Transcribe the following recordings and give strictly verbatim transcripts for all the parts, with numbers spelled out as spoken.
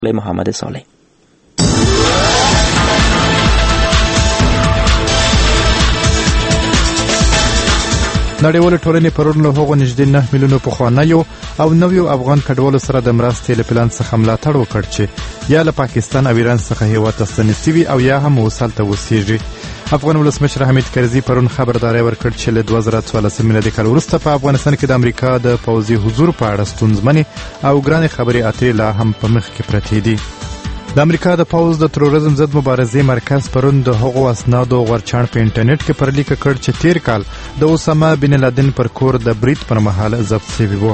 محمد صالح. نړیوالې ټولنې پرون له هغو نږدې نه میلیونو پخوانیو او نویو افغان کډوالو سره د مرستې له پلان څخه ملاتړ وکړ چې یا له پاکستان او ایران څخه هېواد ته ستنې سوي او یا هم اوس هلته اوسېږي. افغان ولسمشر حمید کرزي پرون خبرداری ورکړ چې له دوه زره څوارلسم میلادي کال وروسته په افغانستان کې د امریکا د پوځي حضور په اړه ستونزمنې او ګرانې خبرې اترې لا هم په مخ کې پرتې دي. د امریکا د پوځ د تروریزم ضد مبارزې مرکز پرون د هغو اسنادو غورچاڼ په انټرنیټ کې پرلیکه کړ چې تیر کال د اسامه بن لادن پر کور د برید پر مهال ضبط شوي وو.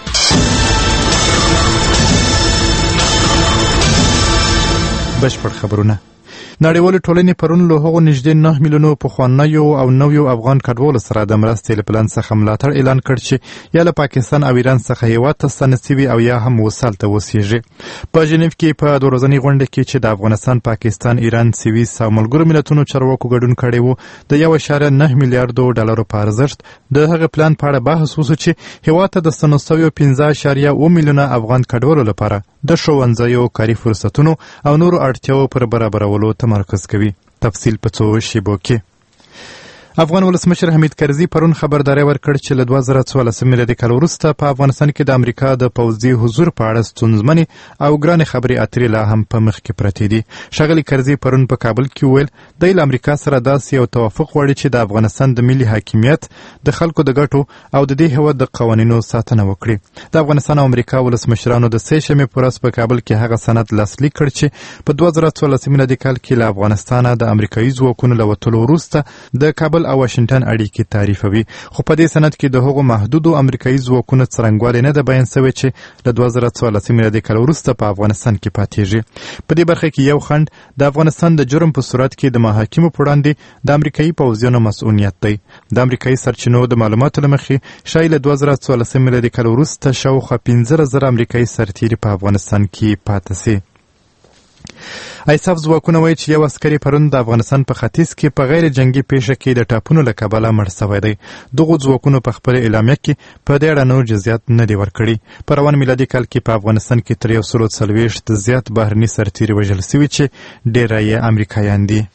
بشپړ خبرونه. نړیوالې ټولنې پرون له هغو نږدې نه میلیونو پخوانیو او نویو افغان کډوالو سره د مرستې له پلان څخه ملاتړ اعلان کړ چې یا له پاکستان او ایران څخه هېواد ته ستانه سوي او یا هم اوس هلته اوسېږي. په ژنیف کې په دوه ورځنۍ غونډه کې چې د افغانستان، پاکستان، ایران، سویس او ملګرو ملتونو چارواکو ګډون کړی و، د یو اعشاریه نه میلیارډو ډالرو په ارزښت د هغه پلان په اړه بحث وشو چې هېواد ته د ستنو سویو پنځه اعشاریه اوه میلیونه افغان کډوالو لپاره د ښوونځیو، کاري فرصتونو او نورو اړتیاوو پر برابرولو تمرکز کوي. تفصیل په څو شیبو کې. افغان ولسمشر حمید کرزي پرون خبرداری ورکړ چې له دوه زره څوارلسم میلادي کال وروسته په افغانستان کې د امریکا د پوځي حضور په اړه ستونزمنې او ګرانې خبرې اترې لا هم په مخ کې پرتې دي. ښاغلي کرزي پرون په کابل کې وویل دی له امریکا سره داسې یو توافق غواړي چې د افغانستان د ملي حاکمیت، د خلکو د ګټو او د دې هېواد د قوانینو ساتنه وکړي. د افغانستان او امریکا ولسمشرانو د سې شنبې په ورځ په کابل کې هغه سند لاسلیک کړ چې په دوه زره څوارلسم میلادي کال کې له افغانستانه د امریکایي ځواکونو له وتلو وروسته د کابل او واشنګټن اړیکې تعریفوي. خو په دې سند کې د هغو محدودو امریکایي ځواکونو څرنګوالی نه ده بیان سوی چې له دوه زره څوارلسم میلادي کال وروسته په افغانستان کې پاتېږي. په دې برخه کې یو خنډ د افغانستان د جرم په صورت کې د محاکمو په وړاندې د امریکایي پوځیانو مسؤلیت دی. د امریکایي سرچینو د معلوماتو له مخې ښایي له دوه زره څوارلسم میلادي کال وروسته شاوخوا پنځه زره امریکایي سرتیري په افغانستان کې پاته سي. ایساف ځواکونه وایي چې یو عسکري پرون د افغانستان په ختیځ کې په غیر جنگي پیښه کې د ټاپونو له کبله مړ سوی دی. دغو ځواکونو په خپل اعلامیه کې په دې اړه نور جزیات نه دي ورکړي. په روان میلادي کال کې په افغانستان کې تر یو سلو څلوېښت زیات بهرني سرتیري وژل سوي چې ډېره یې امریکایان دي.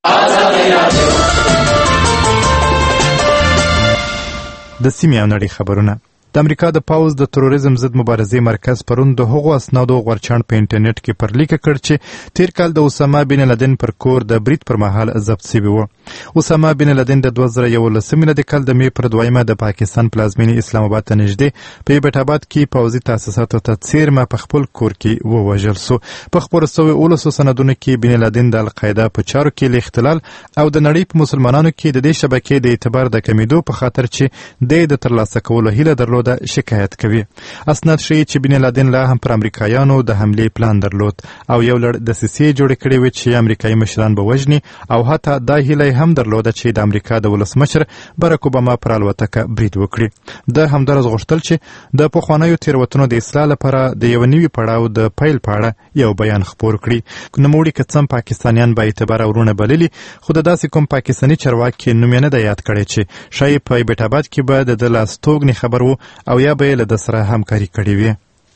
د سیمې او نړۍ خبرونه. د امریکا د پوځ د تروریزم ضد مبارزې مرکز پرون د هغو اسنادو غورچاڼ په انټرنیټ کې پرلیکه کړ چې تیر کال د اسامه بن لادن پر کور د برید پر مهال ضبط سوي وو. اسامه بن لادن د دوه زره یولسم میلادي کال د مې پر دویمه د پاکستان پلازمینې اسلام آباد ته نږدې په ایبټ آباد کې پوځي تاسیساتو ته څیرمه په خپل کور کې ووژل سو. په خپرو سوي اوولسو سندونو کې بن لادن د القاعده په چارو کې له اختلال او د نړۍ په مسلمانانو کې د دې شبکې د اعتبار د کمیدو په خاطر چې د د ترلاسه کولو هیله درلوده شکایت کوي. اسناد ښیي چې بن لادن لا هم پر امریکایانو د حملې پلان درلود او یو لړ دسیسې جوړې کړې وې چې امریکایي مشران به وژني او حتی دا هیله هم درلوده چې د امریکا د ولسمشر باراک اوباما پر الوتکه برید وکړي. د همدارس غوښتل چې د پخوانیو تېروتنو د اصلاح لپاره د یو نوي پړاو د پیل په اړه یو بیان خپور کړي. نوموړي که څه هم پاکستانیان با اعتباره ورونه بللي، خو د داسې کوم پاکستاني چارواکي نوم یې نه دی یاد کړی چې ښایي په ایبټ آباد کې به د ده لاستوږنې خبر و او یا به یې له ده سره همکاري کړې وي.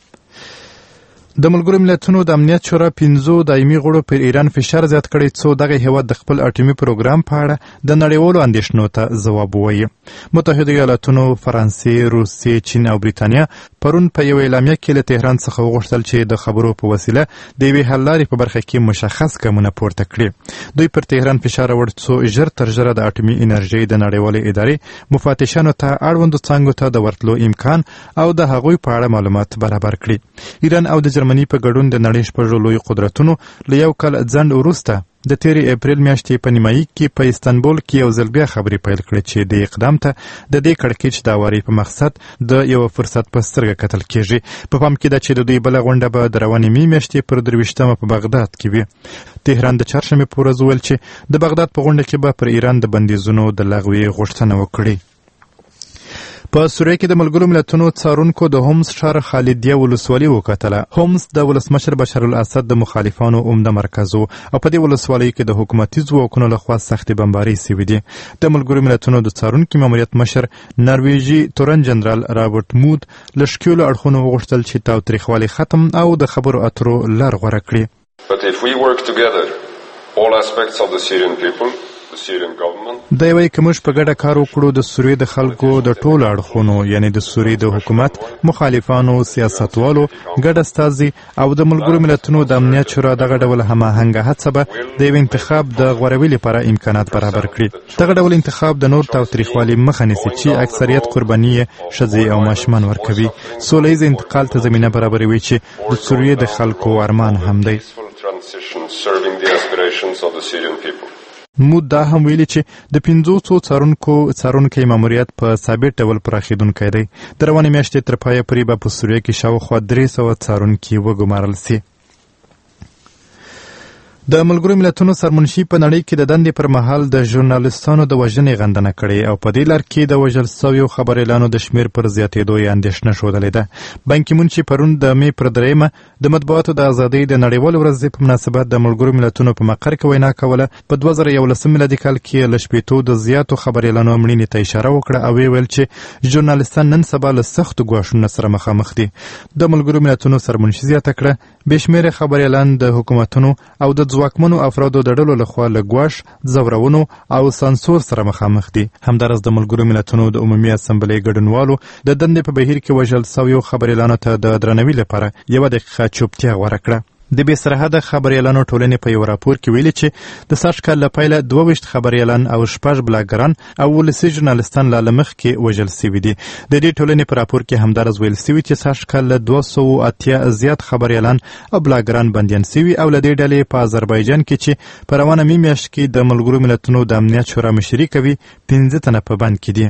د ملګرو ملتونو د امنیت شورا پنځو دایمي غړو پر ایران فشار زیات کړی څو دغه هېواد د خپل اټومي پروګرام په اړه د نړیوالو اندېښنو ته ځواب ووایي. متحده ایالاتونو، فرانسې، روسیې، چین او بریتانیا پرون په یو اعلامیه کې له تهران څخه وغوښتل چې د خبرو په وسیله د یوې حل لارې په برخه کې مشخص ګامونه پورته کړي. دوی پر تهران فشار راوړ څو ژر تر ژره د اټومي انرژۍ د نړیوالې ادارې مفتشانو ته اړوندو څانګو ته د ورتلو امکان او د هغوی په اړه معلومات برابر کړي. ایران او د جرمني په ګډون د نړۍ شپږو لویو قدرتونو له یو کال ځنډ وروسته د تېرې اپریل میاشتې په نیمایي کې په استانبول کې یو ځل بیا خبرې پیل کړې چې د اقدام ته د دې کړکېچ د هواري په مقصد د یو فرصت په سترګه کتل کېږي. په پام کې ده چې د دوی بله غونډه به د روانې مې میاشتې پر درویشتمه په بغداد کې وي. تهران د چهارشنبې په ورځ وویل چې د بغداد په غونډه کې به پر ایران د بندیزونو د لغوي غوښتنه وکړي. په سوریه کې د ملګرو ملتونو څارونکو د هومس ښار خالدیه ولسوالي وکتله. هومس د ولسمشر بشار الاسد د مخالفانو عمده مرکز و او په دې ولسوالۍ کې د حکومتي ځواکونو لخوا سختې بمبارۍ سوي دي. د ملګرو ملتونو د څارونکي ماموریت مشر نرویجي تورن جنرال رابرټ مود له ښکیلو اړخونو وغوښتل چې تاوتریخوالی ختم او د خبرو اترو لار غوره کړي. But if we work together, all aspects of the Syrian people, دا یوه که موږ په ګډه کار وکړو د سوریې د خلکو د ټولو اړخونو یعنی د سوریې د حکومت، مخالفانو، سیاستوالو، ګډ استازي او د ملګرو ملتونو د امنیت شورا دغه ډول هماهنګه هڅه به د یو انتخاب د غوروي لپاره امکانات برابر کړي. دغه ډول انتخاب د نور تاوتریخوالي مخه نیسي چې اکثریت قرباني یې ښځې او ماشومان ورکوي. سوله ییز انتقال ته زمینه برابروي چې د سوریې د خلکو ارمان هم دی. مود دا هم ویلي چې د پنځوسو څارونکو څارونکی ماموریت په ثابت ډول پراخېدونکی دی. د روانې میاشتې تر پایه پورې به په سوریه کې شاوخوا درې سوه څارونکي وګمارل سي. د ملګرو ملتونو سرمنشي په نړۍ کې د دندې پر مهال د ژورنالستانو د وژنې غندنه کړې او په دې لار کې د وژل سویو خبریالانو د شمیر پر زیاتېدو یې اندېښنه ښودلې ده. بان کی مون چې پرون د مې پر دریمه د مطبوعاتو د ازادۍ د نړیوالې ورځې په مناسبت د ملګرو ملتونو په مقر کې وینا کوله، په دوه زره یولسم میلادي کال کې له شپېتو د زیاتو خبریالانو مړینې ته اشاره وکړه او ویې ویل چې ژورنالستان نن سبا له سختو ګواښونو سره مخامخ دي. د ملګرو ملتونو سرمنشي زیاته کړه بې شمېره خبریالان د حکومتونو او د ځواکمنو افرادو د ډلو لخوا له ګواښ، ځورونو او سانسور سره مخامخ دي. همداراز د ملګرو ملتونو د عمومي اسمبلۍ ګډونوالو د دندې په بهیر کې وژل سویو خبریالانو ته د درناوي لپاره یوه دقیقه چوپتیا غوره کړه. د بې سرحده خبریالانو ټولنې په یو راپور کې ویلي چې د سږ کال له پیله دوه ویشت خبریالان او شپږ بلاګران او ولسي ژورنالستان لا له مخکې وژل سوي دي. د دې ټولنې په راپور کې همداراز ویل سوي چې سږ کال له دوه سوه اتیا زیات خبریالان او بلاګران بندیان سوي او له دې ډلې په آذربایجان کې چې په روانه مې میاشت کې د ملګرو ملتونو د امنیت شورا مشري کوي پنځه تنه په بند کې دي.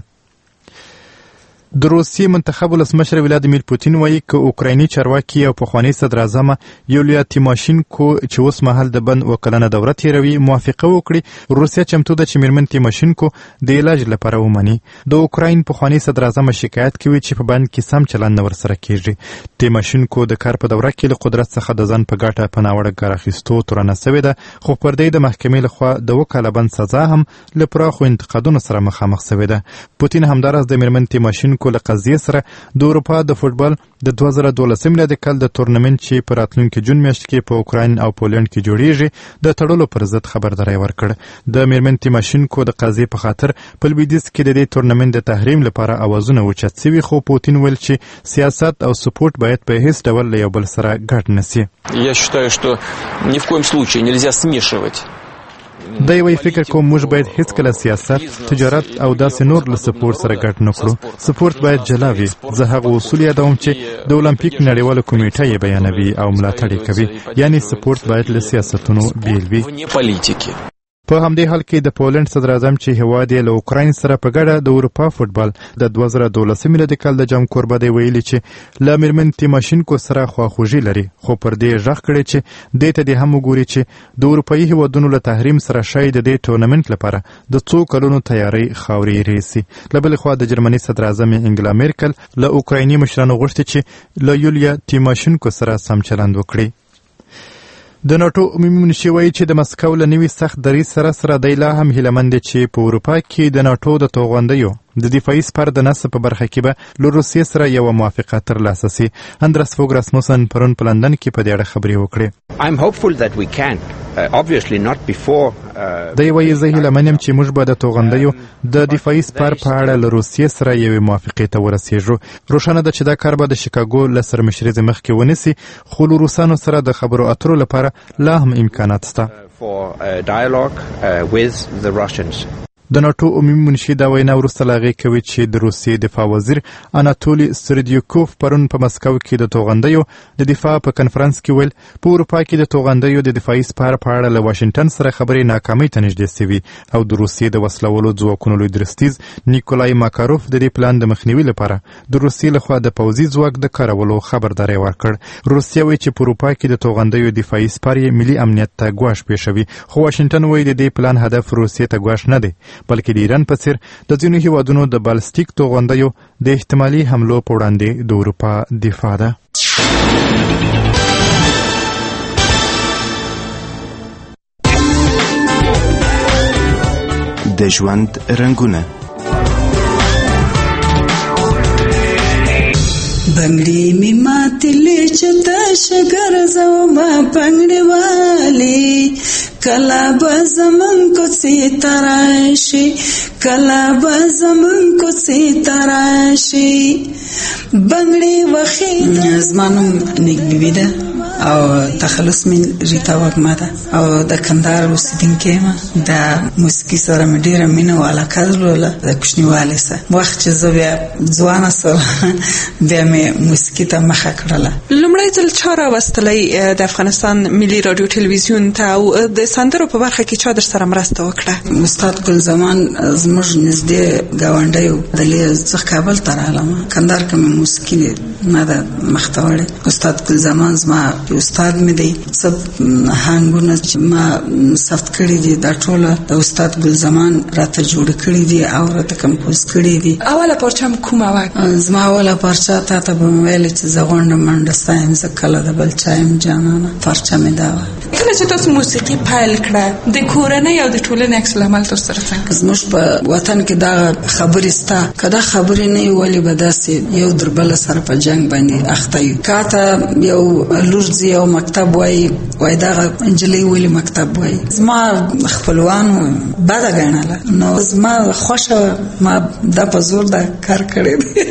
د روسیې منتخب ولسمشر ولادیمیر پوتین وایي که اوکرایني چارواکي او پخواني صدراعظم یولیا تیماشینکو چې اوس مهال د بند اوه کلنه دوره تېروي موافقه وکړي، روسیه چمتو ده چې میرمن تیماشینکو د علاج لپاره ومني. د اوکراین پخواني صدراعظم شکایت کوي چې په بند کې سم چلند نه ورسره کیږي. تیماشینکو د کار په دوره کې له قدرت څخه د ځان په ګټه په ناوړه کار اخیستو تورنه سوې ده، خو پر دې د محکمې لخوا د اوه کاله بند سزا هم له پراخو انتقادونو سره مخامخ سوې ده. پوتین همداراز د میرمن تیماشینکو له قضیې سره د اروپا د فوټبال د دوه زره دولسم میلادي کال د تورنمنت چې په راتلونکي جون میاشت کې په اوکراین او پولنډ کې جوړیږي د تړلو پر ضد خبرداری ورکړ. د میرمن تیماشینکو د قضیې په خاطر په لویدیځ کې د دې تورنمنت د تحریم لپاره اوازونه اوچت سوي، خو پوتین ویل چې سیاست او سپورت باید په هیڅ ډول له یو بل سره ګډ نشي. Я считаю, что ни в коем случае нельзя смешивать. دا یوه فکر کوم موږ باید هیڅکله سیاست، تجارت او داسې نور له سپورت سره ګډ نه کړو. سپورت باید جلا وي. زه هغه اصول یادوم چې د اولمپیک نړیواله کمیټه یې بیانوي او ملاتړ یې کوي، یعنی سپورت باید له سیاستونو بیل وي. په همدې حال کې د پولنډ صدراعظم چې هیواد یې له اوکراین سره په ګډه د اروپا فوټبال د دوه زره دولسم میلادي کال د جام کوربه دی ویلي چې له میرمن تیماشینکو سره خواخوږي لري، خو پر دې غږ کړی چې دې ته دې هم وګوري چې د اروپایي هیوادونو له تحریم سره شاید د دې ټورنمنت لپاره د څو کلونو تیاری خاورې ریسي. له بلې خوا د جرمني صدراعظم انګلا میرکل له اوکرایني مشرانو غوښتي چې له یولیا تیماشینکو سره سم چلند وکړي. د ناټو عمومي منشي وایي چې د مسکو له نوي سخت دریځ سره سره دی لا هم هیلهمند دی چې په اروپا کې د ناټو د توغندیو د دفاعي سپر د نصب په برخه کې به له روسیې سره یوه موافقه ترلاسه سي. اندرس فوګ راسموسن پرون په لندن کې په دې اړه خبرې وکړې. I'm hopeful that we can. Uh, obviously not before uh, دی وایي زه هیله منم چې موږ به د توغندیو د دفاعي سپر په اړه له روسیې سره یوې موافقې ته ورسېږو. روښانه ده چې دا کار به د شیکاګو له سرمشریزې مخکې ونیسي، خو له روسانو سره د خبرو اترو لپاره لا هم امکانات شته. for uh, dialogue uh, with the Russians. د ناټو عمومي منشي دا وینا وروسته له هغې کوي چې د روسیې دفاع وزیر اناتولي سردیوکوف پرون په مسکو کې د توغندیو د دفاع په کنفرانس کې ویل په اروپا کې د توغندیو د دفاعي سپار په اړه له واشنګټن سره خبرې ناکامۍ ته نږدې سوي او د روسیې د وسلوالو ځواکونو لوی درستیز نیکولای ماکاروف د دې پلان د مخنیوي لپاره د روسیې لخوا د پوځي ځواک د کارولو خبرداری ورکړ. روسیه وایي چې په اروپا کې د توغندیو دفاعي سپار یې ملي امنیت ته ګواښ پېښوي، خو واشنګټن وایي د دې پلان هدف روسیې ته ګواښ نه دی بلکې د ایران په څیر د ځینو هیوادونو د بالستیک توغندیو د احتمالي حملو په وړاندې د اروپا دفاع ده. د ژوند رنګونه بنگڑی می ماتلی چتا شگر زوما بنگڑی والی کلا بزمن کو سی تراشی کلا بزمن کو سی تراشی بنگڑی وخی زمانم نگبی ده او تخلص من ریتا وګما ده او د کندهار اوسیدونکې ما د موسیقي سره مې ډېره مینه او علاقه درلوده د کوچنیوالي سره. وخت چې زه بیا ځوانه سوه بیا مې موسیقي ته مخه کړله. لومړی ځل چا راوستلی د افغانستان ملي راډیو ټلویزیون ته او د سندرو په برخه کې چا در سره مرسته وکړه؟ استاد ګل زمان زموږ نږدې ګاونډی و، دلې زه کابل ته راغلم، کندهار کې مې موسیقي ما ده مخته وړې. استاد ګل زمان زما استاد مې دی، سب هنګونه چې ما ثبت کړي دي دا ټوله د استاد ګل زمان راته جوړ کړي دي او راته کمپوز کړي دي. اوله پارچه م کومه وه؟ زما اوله پارچه تا ته به مې ویلې چې زه غونډه منډه ستایم زه کله د بل چا یم جانانه، پارچه مې دا وه. کله چې تاسو موسیقي پیل کړه د کورنۍ او د ټولنې عکس العمل تاسو سره څنګه؟ زموږ په وطن کې دا خبرې سته، که دا خبرې نه وي ولې به داسې یو در بله سره په جنګ باندې اخته یو. که ته یو لور ځي او مکتب وایي وایي دغه نجلۍ ولې مکتب وایي، زما خپلوانو بده ګڼله، نو زما خوښه ما دا په زور دا کار کړی دی.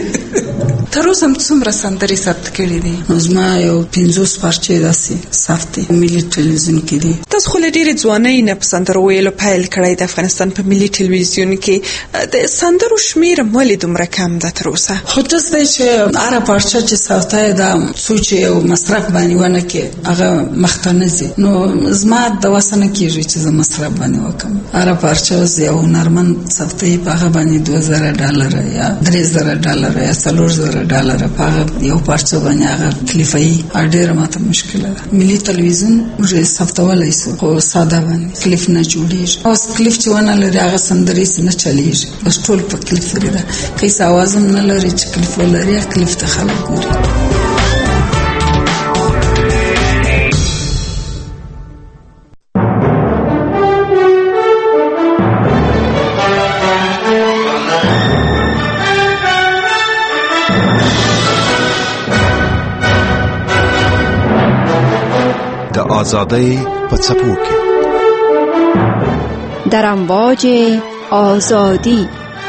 تر اوسه هم څومره سندرې ثبت کړي دي؟ نو زما یو پنځوس پارچې داسې ثبت دي ملي ټلویزیون کې دي. تاسو خو له ډېرې ځوانۍ نه په سندرو ویلو پیل کړی د افغانستان په ملي ټلویزیون کې، د سندرو شمېر ولې دومره کم ده تر اوسه؟ خو داسې دی چې هره پارچه چې ثبته یې دا څو چې یو مصرف باندې ونه کړي هغه مخته نه ځي، نو زما د وسه نه کېږي چې زه مصرف باندې وکړم. هره پارچه اوس یو هنرمند ثبته یې په هغه باندې دوه زره ډالره یا درې زره ډالره یا څلور زره ډالره په هغه یو پارچه باندې هغه کلیفایي ډېره ماته مشکله ده. ملي تلویزیون موږ ثبتولی سو خو ساده باندې کلیف نه جوړېږي. اوس کلیف چې ونه لري هغه سندرې نه چلېږي، بس ټول په کلیف لري ده. که هېڅ اواز هم نه لري چې کلیف ولري کلیف ته خلک ګوري. آزادی په څپو کې در امواج آزادی.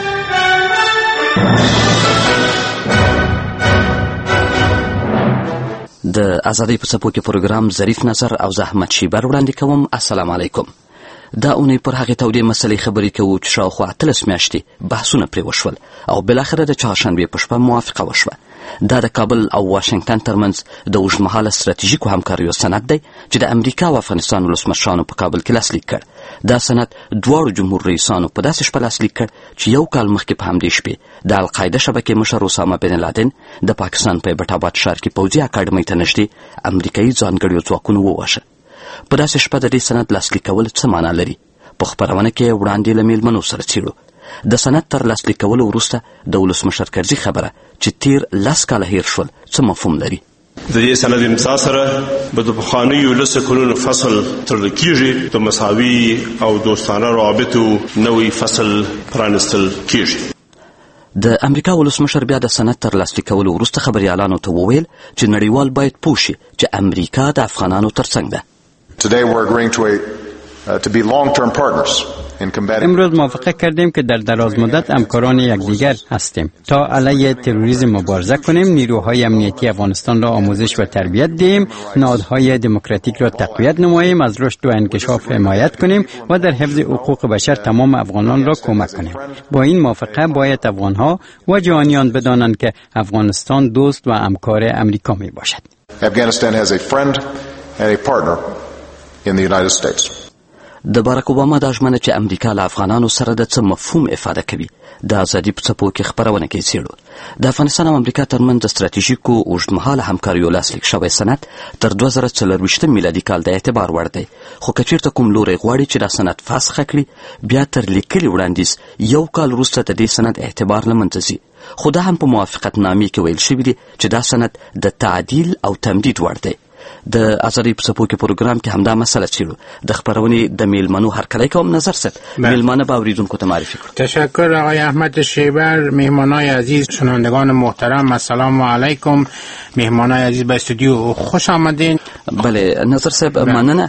د آزادی په څپو کې پروګرام ظریف نظر او زحمت شیبر وړاندې کوم. السلام علیکم. دا اونۍ پر هغې تودې مسلې خبرې کوو چې شاوخوا اتلس میاشتې بحثونه پرې وشول او بالاخره د چهارشنبې په شپه موافقه وشوه. دا د کابل او واشنګټن ترمنځ د اوږدمهاله ستراتیژیکو همکاریو سند دی چې د امریکا او افغانستان ولسمشرانو په کابل کې لاسلیک کړ. دا سند دواړو جمهور رئیسانو په داسې شپه لاسلیک کړ چې یو کال مخکې په همدې شپې د القاعده شبکې مشر اسامه بن لادن د پاکستان په ایبټ آباد ښار کې پوځي اکاډمۍ ته نږدې امریکایي ځانګړیو ځواکونو ووژه. په داسې شپه د دې سند لاسلیک کول څه معنا لري؟ په خپرونه کې وړاندې له میلمنو سره څېړو. د سند تر لاسلیک کولو وروسته د ولسمشر کرزي خبره چې تیر لس کاله هیر شول څه مفهوم لري؟ د دې سند امضا سره به د پخوانیو لسو کلونو فصل تړل کېږي، د مساوي او دوستانه روابطو نوی فصل پرانستل کېږي. د امریکا ولسمشر بیا د سند تر لاسلیک کولو وروسته خبریالانو ته وویل چې نړیوال باید پوه شي چې امریکا د افغانانو ترڅنګ ده. Today we're agreeing to a uh, to be long-term partners. امروز موافقه کردیم که در دراز مدت همکاران یکدیگر هستیم تا علیه تروریسم مبارزه کنیم، نیروهای امنیتی افغانستان را آموزش و تربیت دهیم، نهادهای دموکراتیک را تقویت نماییم، از رشد و انکشاف حمایت کنیم و در حفظ حقوق بشر تمام افغانان را کمک کنیم. با این موافقه باید افغانها و جهانیان بدانند که افغانستان دوست و همکار امریکا می باشد. Afghanistan has a friend and a partner in the United States. د باراک اوباما دا ژمنه چې امریکا له افغانانو سره د څه مفهوم افاده کوي د ازادي په څپو کې خپرونه کې څېړو. د افغانستان او امریکا ترمنځ د ستراتیژیکو اوږدمهاله همکاریو لاسلیک شوی سند تر دوه زره څلرویشتم میلادي کال د اعتبار وړ دی، خو که چېرته کوم لوری غواړي چې دا سند فسخه کړي بیا تر لیکلي وړاندیز یو کال وروسته د دې سند اعتبار له منځه ځي. خو دا هم په موافقتنامې کې ویل شوي دي چې دا سند د تعدیل او تمدید وړ دی. د ازادۍ په څپو کې پروګرام کې همدا مسله څېړو. د خپرونې د میلمنو هرکلی کوم. نظر صاحب میلمانه به اورېدونکو ته معرفي کړو. تشکر آقای احمد شیبر. مهمانای عزیز، شنوندگان محترم، السلام علیکم. مهمانای عزیز به استودیو خوش آمدین. بله نظر صاحب مننه.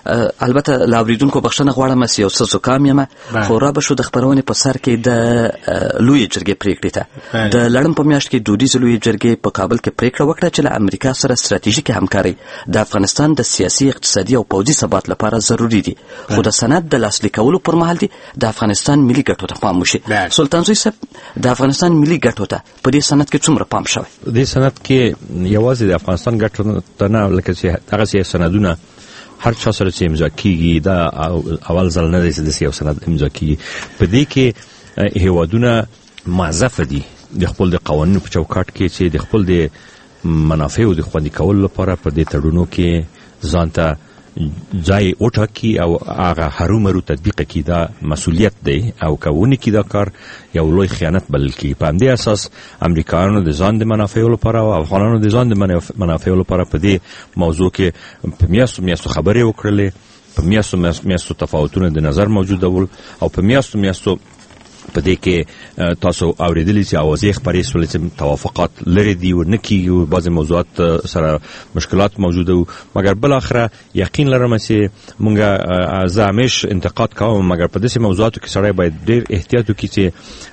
البته له اورېدونکو بخښنه غواړم چې یو څه زکام یم، خو را به شو د خپرونې په سر کې د لویې جرګې پرېکړې ته. د لړم په میاشت کې دودیزې لویې جرګې په کابل کې پرېکړه وکړه چې له امریکا سره ستراتیژیکې همکارۍ د افغانستان د سیاسي، اقتصادي او پوځي ثبات لپاره ضروري دي، خو د سند د لاسلیک کولو پر مهال دي د افغانستان ملي ګټو ته پام وشي. سلطان زوی صاحب، د افغانستان ملي ګټو ته په دې سند کې څومره پام شوی؟ دې سند کې یوازې د افغانستان ګټو ته نه، لکه چې هغسې سندونه هر چا سره چې امضا کیږي دا اول ځل نه دی چې داسې یو سند امضا کیږي. په دې کې هیوادونه معذف دي د خپل د قوانینو په چوکاټ کې چې د خپل د منافعو د خوندي کولو لپاره په دې تړونو کې ځان ته ځای وټاکي او هغه هرومرو تطبیق کړي. دا مسؤلیت دی او که ونه کړي دا کار یو لوی خیانت بلل کېږي. په همدې اساس امریکایانو د ځان د منافعو لپاره او افغانانو د ځان د منافعو لپاره په دې موضوع کې په میاشتو میاشتو خبرې وکړلې، په میاشتو میاشتو تفاوتونه د نظر موجوده ول او په میاشتو میاشتو په دې کې تاسو اوریدلی چې اوازې خبرې شولې چې توافقات لري دي او نه کیږي، بعضې موضوعات سره مشکلات موجوده وو، مګر بالاخره یقین لرم چې مونږ زه همیش انتقاد کوم، مګر په داسې موضوعاتو کې سړی باید ډېر احتیاط وکړي چې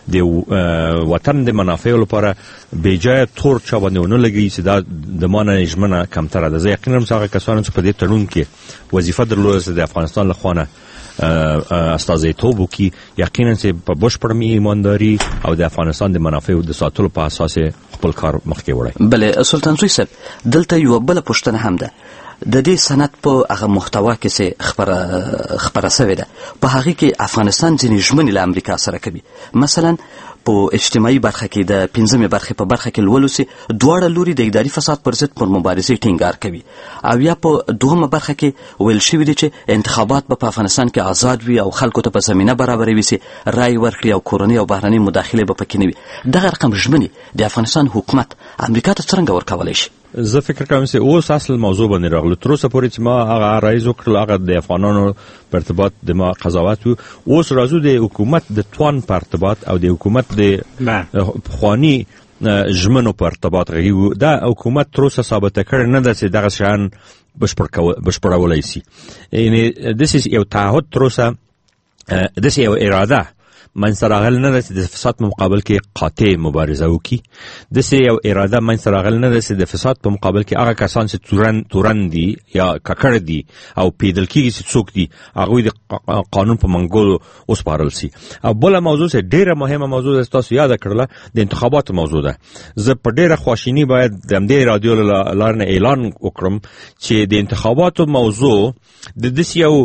د وطن د منافعو لپاره بېجایه تور چا باندې ونه لګوي چې دا د ما نه ژمنه کمتره ده. زه یقین لرم چې هغه کسانو چې په دې تړون کې وظیفه درلوده چې د افغانستان له خوا نه استازیتوب وکړي، یقینا چې په بشپړه ایمانداري او د افغانستان د منافعو د ساتلو په اساس خپل کار مخکې وړي. بله سلطان زوی صاحب، دلته یوه بله پوښتنه هم ده. د دې سند په هغه محتوا کې چې خبره خبره سوې ده، په هغې کې افغانستان ځینې ژمنې له امریکا سره کوي. مثلا په اجتماعي برخه کې د پنځمې برخې په برخه کې لولو چې دواړه لوري د اداري فساد پر ضد پر مبارزې ټینګار کوي، او یا په دوهمه برخه کې ویل شوي دي چې انتخابات به په افغانستان کې آزاد وي او خلکو ته په زمینه برابروي چې رای ورکړي او کورنۍ او بهرنۍ مداخلې به پکې نه وي. دغه رقم ژمنې د افغانستان حکومت امریکا ته څرنګه ورکولی شي؟ زه فکر کوم چې اوس اصل موضوع باندې راغلو. تر اوسه پورې چې ما هغه عرایض وکړل هغه د افغانانو په ارتباط د ما قضاوت و. اوس راځو د حکومت د توان په ارتباط او د حکومت د پخواني ژمنو په ارتباط غږیږو. دا حکومت تر اوسه ثابته کړې نه ده چې دغه شیان بشپړولی شي. یعنې داسې یو تعهد تر اوسه، داسې یو اراده منځته راغلی نه ده چې د فساد په مقابل کې قاطع مبارزه وکړي. داسې یو اراده منځته راغلی نه ده چې د فساد په مقابل کې هغه کسان چې تورن تورن دي یا ککړ دي او پیدل کېږي چې څوک دي هغوی د قانون په منګولو وسپارل شي. او بله موضوع چې ډېره مهمه موضوع ده تاسو یاده کړله د انتخاباتو موضوع ده. زه په ډېره خواشیني باید د همدې رادیو له لارې نه اعلان وکړم چې د انتخاباتو موضوع د داسې یو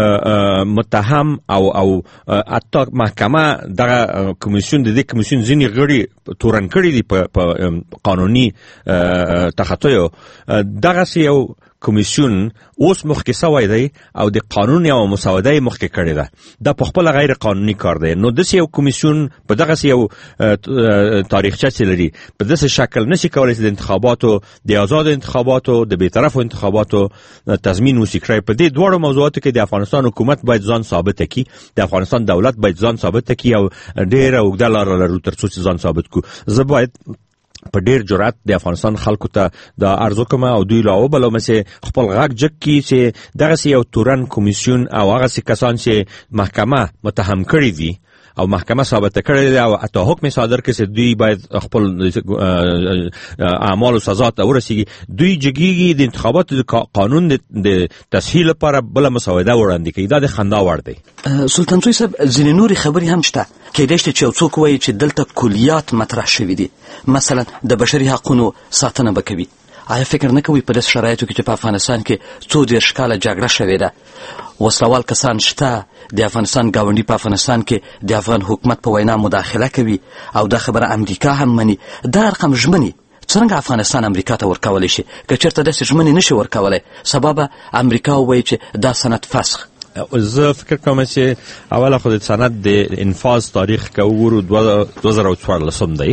متهم او او حتی محکمه دغه کمیسیون د دې کمیسیون ځینې غړي تورن کړي دي په قانوني تخطیو. دغسې یو کمیسیون اوس مخکې سوی دی او د قانون یو مسوده یې مخکې کړې ده. دا په خپله غیر قانوني کار دی. نو داسې یو کمیسیون په دغسې یو تاریخچه چې لري په داسې شکل نشي کولی چې د انتخاباتو د آزادو انتخاباتو د بېطرفو انتخاباتو تضمین وشي کړی. په دې دواړو موضوعاتو کې د افغانستان حکومت باید ځان ثابته کړي، د افغانستان دولت باید ځان ثابته کړي او ډېره اوږده لاره لرو تر څو چې ځان ثابت کړو. زه باید په ډېر جرأت د افغانستان خلکو ته دا عرض وکړم او دوی لا وبلوم چې خپل غږ جګ کړي چې دغسې یو تورن کمیسیون او هغسې کسان چې محکمه متهم کړي دي او محکمه ثابته کړې ده او حتی حکم صادر کړي چې دوی باید خپل اعمالو سزا ته ورسیږي، دوی جګیږي د انتخاباتو د قانون د تسهیل لپاره بله مسوده وړاندې کوي. دا د خندا وړ دی. سلطان زوی صاحب، ځینې نورې خبرې هم شته. کیدای شي چې یو څوک وایي چې دلته کلیات مطرح شوي دي، مثلا د بشري حقونو ساتنه به کوي. آیا فکر نه کوي په داسې شرایطو کې چې په افغانستان کې څو دېرش کاله جګړه شوې ده وسلوال کسان شته د افغانستان ګاونډي په افغانستان کې د افغان حکومت په وینا مداخله کوي او دا خبره امریکا هم مني. دا رقم ژمنې څرنګه افغانستان امریکا ته ورکولی شي؟ که چېرته داسې ژمنې نشي ورکولی، سبا به امریکا ووایي چې دا سند فسخ. زه فکر کوم چې اوله خو د سند د انفاظ تاریخ که وګورو دوه زره څوارلسم دی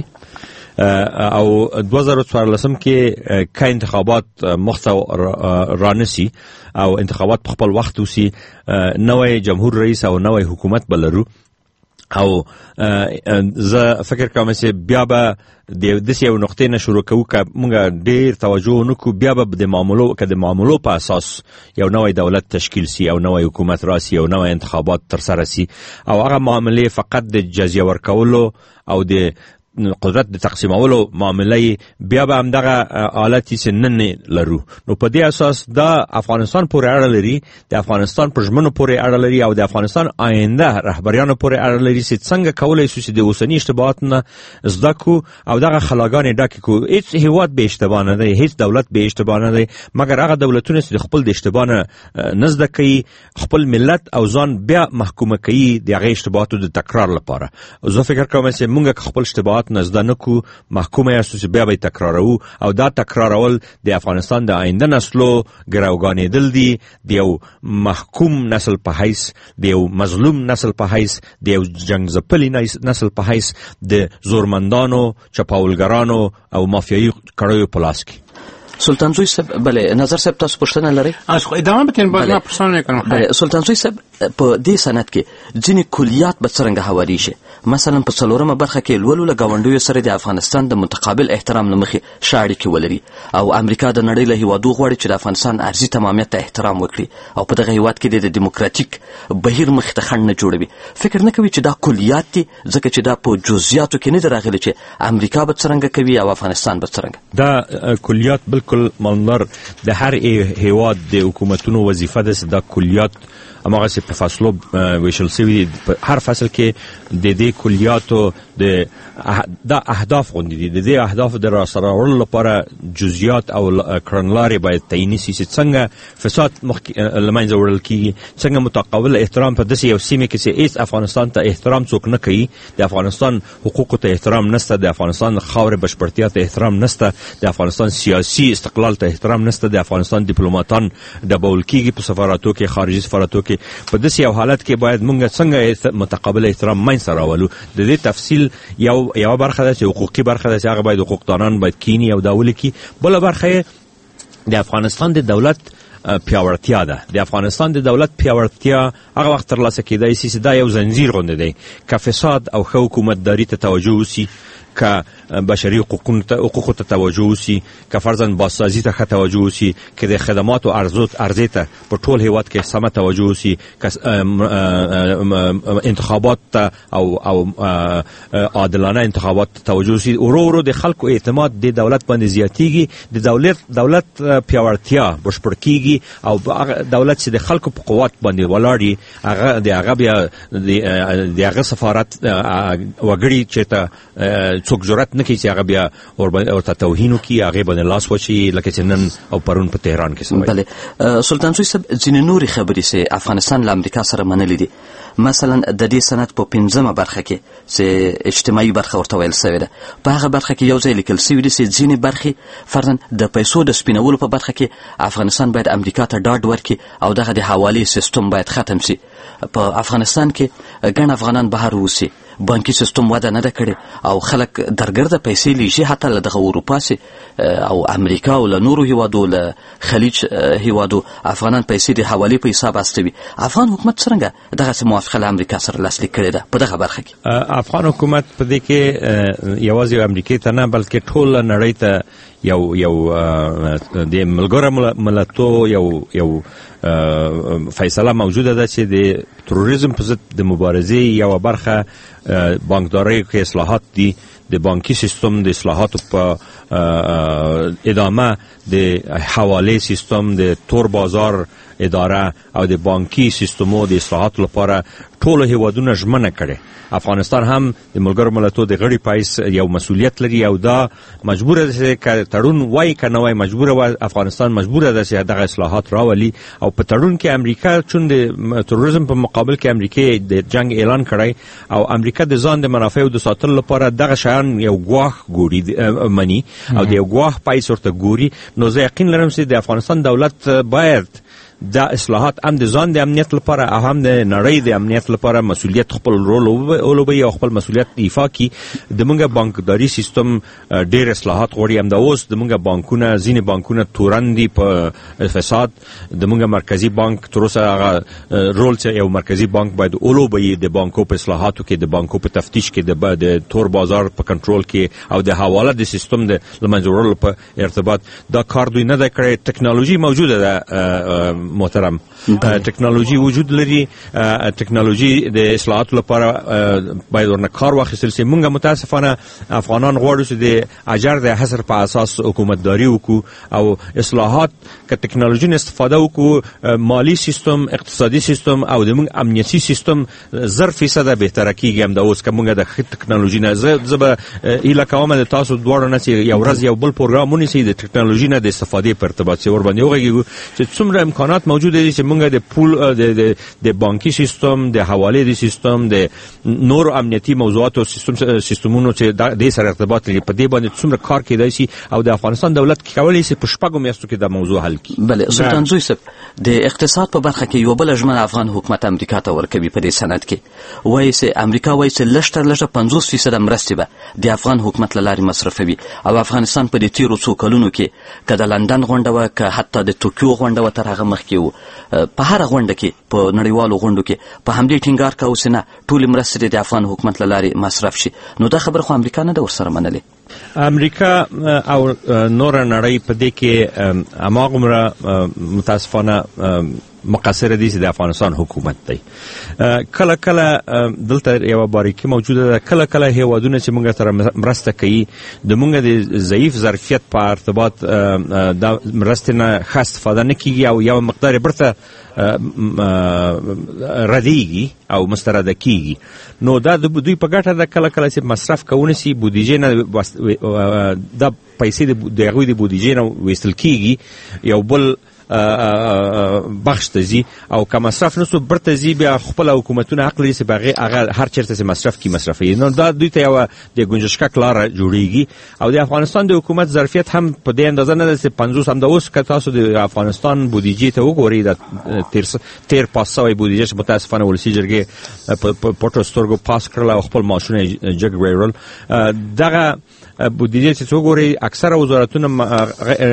او دوه زره څوارلسم کې که انتخابات مخته رانسی او انتخابات په خپل وخت وسی، نوی جمهور رئیس او نوی حکومت به لرو او زه فکر کوم چې بیا به د داسې یو نقطې نه شروع کوو که موږ ډېر توجه ونه کړو، بیا به د معاملو که د معاملو په اساس یو نوی دولت تشکیل سی او نوی حکومت راسي او نوی انتخابات ترسره سی او هغه معاملې فقط د جزیه ورکولو او د قدرت د تقسیمولو معامله بیا به همدغه حالتي چې نن لرو. نو په دې اساس دا افغانستان پورې اړه لري، د افغانستان په ژمنو پورې اړه لري او د افغانستان آینده رهبریانو پورې اړه لري چې څنګه کولی شو چې د اوسني اشتباهاتو نه زده کړو او دغه خلاګانې ډکې کړو. هېڅ هېواد بې اشتباه نه دی، هېڅ دولت بې اشتباه نه دی، مګر هغه دولتونه چې د خپل د اشتباه نه نه زده کوي، خپل ملت او ځان بیا محکومه کوي د هغې اشتباهاتو د تکرار لپاره. زه فکر کوم چې موږ خپل اشتباهات نه زده نه کړو، محکومه یاستو چې بیا به یې تکراروو او دا تکرارول د افغانستان د آینده نسلو ګروګانېدل دي، د یو محکوم نسل په حیث، د یو مظلوم نسل په حیث، د یو جنګ ځپلي نسل په حیث، د زورمندانو، چپاولګرانو او مافیایي کړیو په لاس کې. سلطان زوی صاحب، بله نظر صاحب تاسو پوښتنه لرئ؟ ادامه بکن باز ما پوښتنه کوم. سلطان زوی صاحب، په دې سند کې ځینې کلیات به څرنګه هواریږي؟ مثلا په څلورمه برخه کې لولو له ګاونډیو سره د افغانستان د متقابل احترام له مخې ښه اړیکې ولري او امریکا د نړۍ له هیوادو غواړي چې د افغانستان ارضي تمامیت ته احترام وکړي او په دغه هیواد کې د دیموکراتیک بهیر مخې ته خنډ نه جوړوي. فکر نه کوي چې دا کلیات دي، ځکه چې دا په جزئیاتو کې نه دي راغلي چې امریکا به څرنګه کوي او افغانستان به څرنګه. دا کلیات بالکل مالدار د هر هیواد د حکومتونو وظیفه ده چې دا کلیات هماغسې په فصلو ویشل شوي دي. په هر فصل کې د دې کلیاتو د دا اهداف غوندې دي، د دې اهدافو د راسره راوړلو لپاره جزئیات او کړنلارې باید تعیني شي چې څنګه فساد له منځه وړل کېږي، څنګه متقابل احترام په داسې یو سیمه کې چې هېڅ افغانستان ته احترام څوک نه کوي، د افغانستان حقوقو ته احترام نشته، د افغانستان خاورې بشپړتیا ته احترام نشته، د افغانستان سیاسي استقلال ته احترام نشته، د افغانستان ډیپلوماتان ډبول کېږي په سفاراتو کې، خارجي سفاراتو کې. په داسې یو حالت کې باید موږ څنګه متقابل احترام منځته راولو. د دې تفصیل یو یوه برخه ده چې حقوقي برخه ده چې هغه باید حقوقدانان باید کینی او دا ولیکي. بله برخه د افغانستان د دولت پیاوړتیا ده. د افغانستان د دولت پیاوړتیا هغه وخت ترلاسه کېدای شي چې دا یو زنجیر غوندې دی، که فساد او ښه حکومتداري ته توجه وسي، که بشري حقوقو ته توجه وسي، که فرضاً بازسازي ته ښه توجه وسي، که د خدماتو عرضې ته په ټول هیواد کې سمه توجه وسي، که انتخابات ته او او عادلانه انتخابات ته توجه وسي، ورو ورو د خلکو اعتماد د دولت باندې زیاتېږي، د دولت دولت پیاوړتیا بشپړ کېږي او دولت چې د خلکو په قوت باندې ولاړ وي، هغه د هغه بیا د هغه سفارت وګړي چېرته څوک جرأت نه کوي چې هغه بیا ورته توهین وکړي، هغې باندې لاس وچي، لکه چې نن او پرون په تهران کې سوی. بله سلطان زوی صاحب، ځینې نورې خبرې چې افغانستان له امریکا سره منلې دي، مثلا د دې سند په پنځمه برخه کې چې اجتماعي برخه ورته ویل سوې ده، په هغه برخه کې یو ځای لیکل سوي دي چې ځینې برخې فرضاً د پیسو د سپینولو په برخه کې افغانستان باید امریکا ته ډاډ ورکړي او دغه د حوالې سیستم باید ختم شي. په افغانستان کې ګڼ افغانان بهر اوسي، بانکي سیستم وده نه ده کړې او خلک درګرده پیسې لیږي، حتی له دغه اروپا سي او امریکا او له نورو هیوادو، له خلیج هیوادو افغانان پیسې د حوالې په حساب استوي. افغان حکومت څرنګه دغسې موافقه له امریکا سره لاسلیک کړې ده په دغه برخه کې؟ افغان حکومت په دې کې یوازې امریکې ته نه بلکې ټوله نړۍ ته یو یو د ملګرو ملتونو یو یو فیصله موجوده ده چې د تروریزم په ضد د مبارزې یوه برخه بانکدارۍ کې اصلاحات دي، د بانکي سیستم د اصلاحاتو په ادامه د حوالې سیستم، د تور بازار اداره او د بانکي سیستمو د اصلاحاتو لپاره ټولو هیوادونه ژمنه کړې. افغانستان هم د ملګرو ملتونو د غړي په حیث یو مسؤلیت لري او دا مجبوره ده چې که تړون وای که نه وای، مجبوره وه افغانستان مجبوره ده چې دغه اصلاحات راولي او په تړون کې امریکا چون د تروریزم په مقابل کې امریکا د جنگ اعلان کړی او امریکا د ځان د منافعو د ساتلو لپاره دغه شیان یو ګواښ ګوري مني او د یو ګواښ پای ورته ګوري، نو زه یقین لرم چې د افغانستان دولت باید دا اصلاحات هم د ځان د امنیت لپاره او هم د نړۍ د امنیت لپاره مسؤلیت خپل رول ولوبوي او خپل مسؤلیت ایفا کړي. زموږ بانکداري سیستم ډېر اصلاحات غواړي، همدا اوس زموږ بانکونه ځینې بانکونه تورن دي په فساد. زموږ مرکزي بانک تر اوسه هغه رول چې یو مرکزي بانک باید ولوبوي د بانکو په اصلاحاتو کې، د بانکو په تفتیش کې، د تور بازار په کنټرول کې او د حواله د سیستم د لمنځه وړلو په ارتباط. دا کار دوی نه دی کړی. ټکنالوژي موجوده ده محترم، ټکنالوژي وجود لري، ټکنالوژي د اصلاحاتو لپاره باید ورنه کار واخیستل شي. موږ متاسفانه افغانان غواړو چې د اجر د حصر په اساس حکومتداري وکړو او اصلاحات که ټکنالوژي نه استفاده وکړو، مالی سیستم، اقتصادي سیستم او د موږ امنیتي سیستم زر فیصده بهتره کیږي. همدا اوس که موږ د ټکنالوژي نه زه به هیله کوم د تاسو دواړو نه چې یو ورځ یو بل پروګرام ونیسئ د ټکنالوژي نه د استفادې په ارتباط چې ورباندې وغږیږو چې څومره امکانات موجوده دي چې موږ د پول د د بانکي سیستم، د حوالې د سیستم، د نور امنیتي موضوعاتو سیستم سیستمونو چې د سره ارتباط لري په دې باندې څومره کار کېدای شي او د افغانستان دولت کولی شي په شپږو میاشتو کې دا موضوع حل کړي. بله سلطان زوی صاحب، د اقتصاد په برخه کې یو بل ژمنه افغان حکومت امریکا ته ورکوي په دې سند کې، وایي چې امریکا وایي چې لږ تر لږه پنځوس فیصده مرستې به د افغان حکومت له لارې مصرفوي او افغانستان په دې تیرو څو کلونو کې که د لندن غونډه وه که حتی د توکیو غونډه وه تر هغه مخکې و، په هره غونډه کې په نړیوالو غونډو کې په همدې ټینګار کاوه چې نه ټولې مرستې د افغان حکومت له لارې مصرف شي. نو دا خبره خو امریکا نه ده ورسره منلې. امریکا او نور نړۍ په دې کې هماغومره متاسفانه مقصر دي چې د افغانستان حکومت دی. کله کله دلته یو باریکي موجوده ده، کله کله هیوادونه چې موږ سره مرسته کوي د موږ د ضعیف ظرفیت په ارتباط د مرستې نه ښه استفاده نه کیږي او یو مقدار برته ردیږي او مسترده کیږي. نو دا دوی په ګټه ده کله کله چې مصرف کوونسي بودیجې نه دا پیسې د هغوی د بودیجې نه ویستل کیږي یو بل بخش ته ځي او که مصرف نسو برته ځي بیا خپل حکومتونه حق لري چې هغه هر چېرته چې مصرف کړي مصرفوي. نو دا دوی ته یوه د ګنجشکک لاره جوړیږي او د افغانستان د حکومت ظرفیت هم په دې اندازه نه ده چې پنځوس همدا اوس که تاسو د افغانستان بودیجې ته وګورئ د تیر پاس سوی بودیجه چې متاسفانه ولسي جرګې په پټو سترګو پاس کړله او خپل معاشونه یې جګ ویړل، دغه بودیجه چې وګورئ اکثره وزارتونه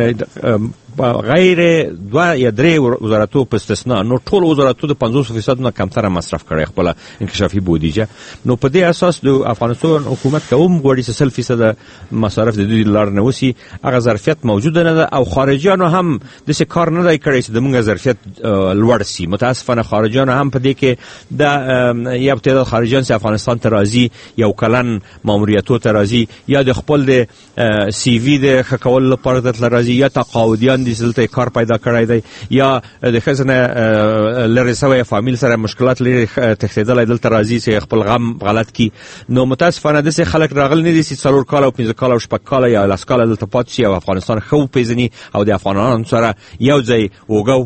غیر دوه یا درې وزارتو په استثنا، نو ټول وزارتو د پنځوس فیصد نه کمتره مصرف کړی خپله انکشافي بودیجه. نو په دې اساس د افغانستان حکومت که هم غواړي چې سل فیصده مصارف د دوی لار نه وسي، هغه ظرفیت موجوده نه ده او خارجیانو هم داسې کار نه دی کړی چې د موږ ظرفیت لوړ سي. متاسفانه خارجیانو هم په دې کې د یو تعداد خارجیان چې افغانستان ته راځي یو کلن ماموریتو ته راځي یا د خپل د سی وي د ښه کولو لپاره دلته راځي یا تقاعدیان دي چې دلته کار پیدا کړی دی یا د ښځې نه لرې سوی فامیل سره مشکلات لري تښتېدلی دلته راځي چې خپل غم غلط کړي. نو متاسفانه داسې خلک راغلي نه دي چې څلور کاله او پنځه کاله او شپږ کاله یا لس کاله دلته پاتې شي او افغانستان ښه وپېژني او د افغانانو سره یو ځای اوږه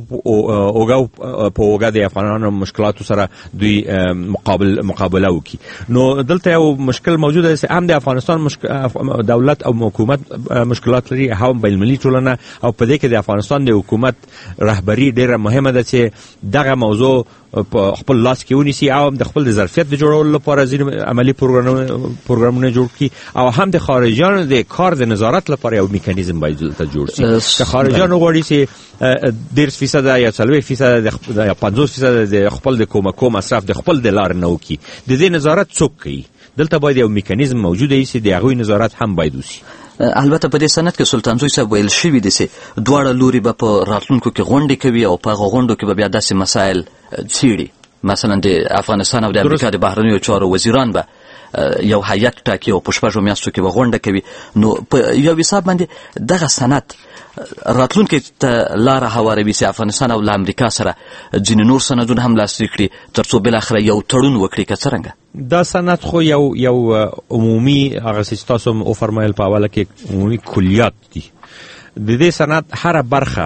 په اوږه د افغانانو مشکلاتو سره دوی مقابل مقابله وکړي. نو دلته یو مشکل موجوده دی چې هم د افغانستان دولت او حکومت مشکلات لري، هم بین المللي ټولنه او په دې کې د افغانستان د حکومت رهبري ډیره مهمه ده چې دغه موضوع په خپل لاس کې ونیسي او هم د خپل د ظرفیت د جوړولو لپاره ځینې عملي پروګرامونه جوړ کړي او هم د خارجیانو د کار د نظارت لپاره یو میکانیزم باید دلته جوړ شي. که خارجیانو غواړي چې دېرش فیصده یا څلوېښت فیصده یا پنځوس فیصده د خپل د کومکو مصرف د خپل د لارې نه وکړي، د دې نظارت څوک کوي؟ دلته باید یو میکانیزم موجود وي چې د هغوی نظارت هم باید وشي. البته په دې سند کې سلطان زوی صاحب ویل شوي دي چې دواړه لوري به په راتلونکو کې غونډې کوي او په هغه غونډو کې به بیا داسې مسایل څیړي، مثلا د افغانستان او د امریکا د بهرنیو چارو وزیران به یو هیئت ټاکي او په شپږو میاشتو کې به غونډه کوي. نو په یو حساب باندې دغه سند راتلونکي ته لاره هواروي چې افغانستان او له امریکا سره ځینې نور سندونه هم لاسلیک کړي تر څو بالاخره یو تړون وکړي. که څرنګه دا سند خو یو یو عمومي هغه چې تاسو هم وفرمایل په اوله کې عمومي کلیات دي. د دې سند هره برخه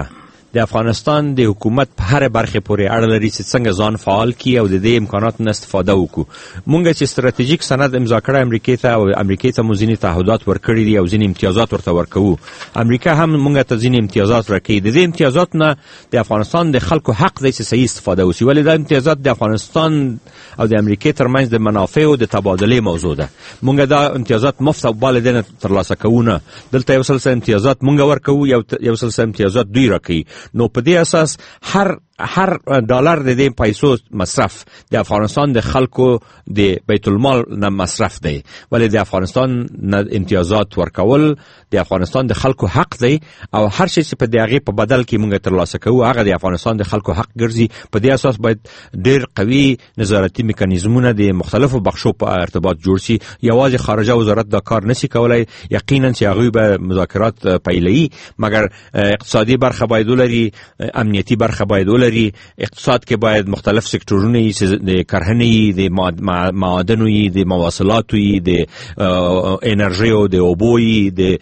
د افغانستان د حکومت په هر برخه پورې اړه لري چې څنګه ځان فعال کړي او د دې امکاناتو نه استفاده وکړو. مونږ چې ستراتیژیک سند امضا کړی امریکا ته او امریکا ته مو ځینې تعهدات ورکړي دي او ځینې امتیازات ورته ورکوو. امریکا هم مونږ ته ځینې امتیازات راکوي. د دې امتیازات نه د افغانستان د خلکو حق دی چې صحیح استفاده وشي، ولې دا امتیازات د افغانستان او د امریکا ترمنځ د منافعو د تبادله موضوع ده. مونږ دا امتیازات مفت او بالدین ترلاسه کوو نه، دلته یو سلسله امتیازات مونږ ورکوو، یو یو سلسله امتیازات دوی راکوي. نو په دې اساس هر هر ډالر د دې پیسو مصرف د افغانستان د خلکو د بیت المال نه مصرف دی، ولی د افغانستان نه امتیازات ورکول د افغانستان د خلکو حق دی او هر شي چې په دغه په بدل کې مونږ ترلاسه کوو هغه د افغانستان د خلکو حق ګرځي. په دې اساس باید ډېر قوي نظارتي میکانیزمونه د مختلفو بخشو په ارتباط جوړ شي. یوازې خارجه وزارت دا کار نشي کولای، یقینا چې هغه به مذاکرات پیلوي، مګر اقتصادي برخه باید ولري، امنیتي برخه باید ولري، اقتصاد کې باید مختلف سکتورونه یې چې د کرهنې، د معادنو یې، د مواصلاتو یې، د انرژي او د اوبو یې، د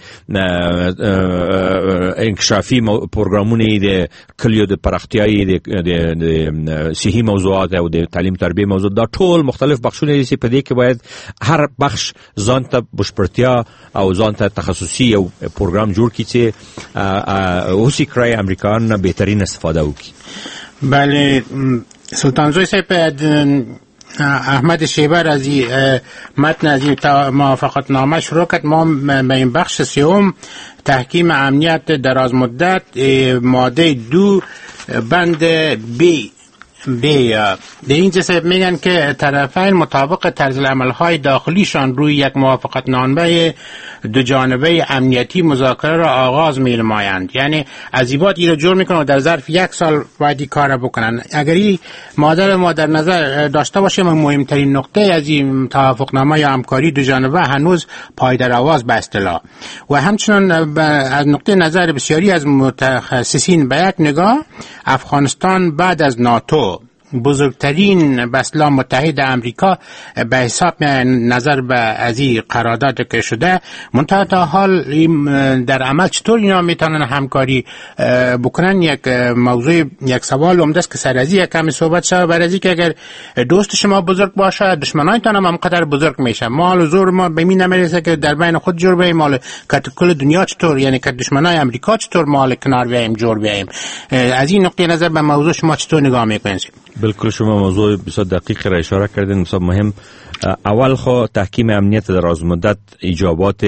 انکشافي پروګرامونه یې، د کلیو د پراختیا یې، د صحي موضوعات او د تعلیم تربیه موضوع، دا ټول مختلف بخشونه چې په دې کې باید هر بخش ځان ته بشپړتیا او ځان ته تخصصي یو پروګرام جوړ کړي چې اوسې کړی امریکایان نه بهترین استفاده وکړي. بله سلطان زوی صاحب، احمد شیبر از متن از موافقت نامه شروع کرد. ما به این بخش سوم تحکیم امنیت دراز مدت ماده دو بند بی بی در اینجا صاحب میگن که طرفین مطابق طرز العملهای داخلیشان روی یک موافقت نامه دو جانبه امنیتی مذاکره را آغاز می‌نمایند. یعنی از این بعد این را جور میکنن و در ظرف یک سال باید این کار بکنن. اگر این ماده ما در نظر داشته باشیم، مهمترین نقطه از این توافق نامه یا همکاری دو جانبه هنوز پایدار آواز به اصطلاح و همچنان از نقطه نظر بسیاری از متخصصین به یک نگاه افغانستان بعد از ناتو بزرگترین به اصطلاح متحد امریکا به حساب نظر به از این قرارداد که شده، منتها تا حال در عمل چطور اینا میتونن همکاری بکنن؟ یک موضوع یک سوال عمده است که سر از این کمی صحبت شد. برای از که اگر دوست شما بزرگ باشه، دشمنایتان هم همقدر بزرگ میشه. مال و زور ما به این نمیرسه که در بین خود جور بیاییم. مال کل دنیا چطور، یعنی که دشمنای امریکا چطور مال کنار بیاییم جور بیاییم. از این نقطه نظر به موضوع شما چطور نگاه میکنید؟ بالکل شما موضوع بسیار دقیق را اشاره کردین، بسیار مهم. اول خو تحکیم امنیت دراز مدت ایجابات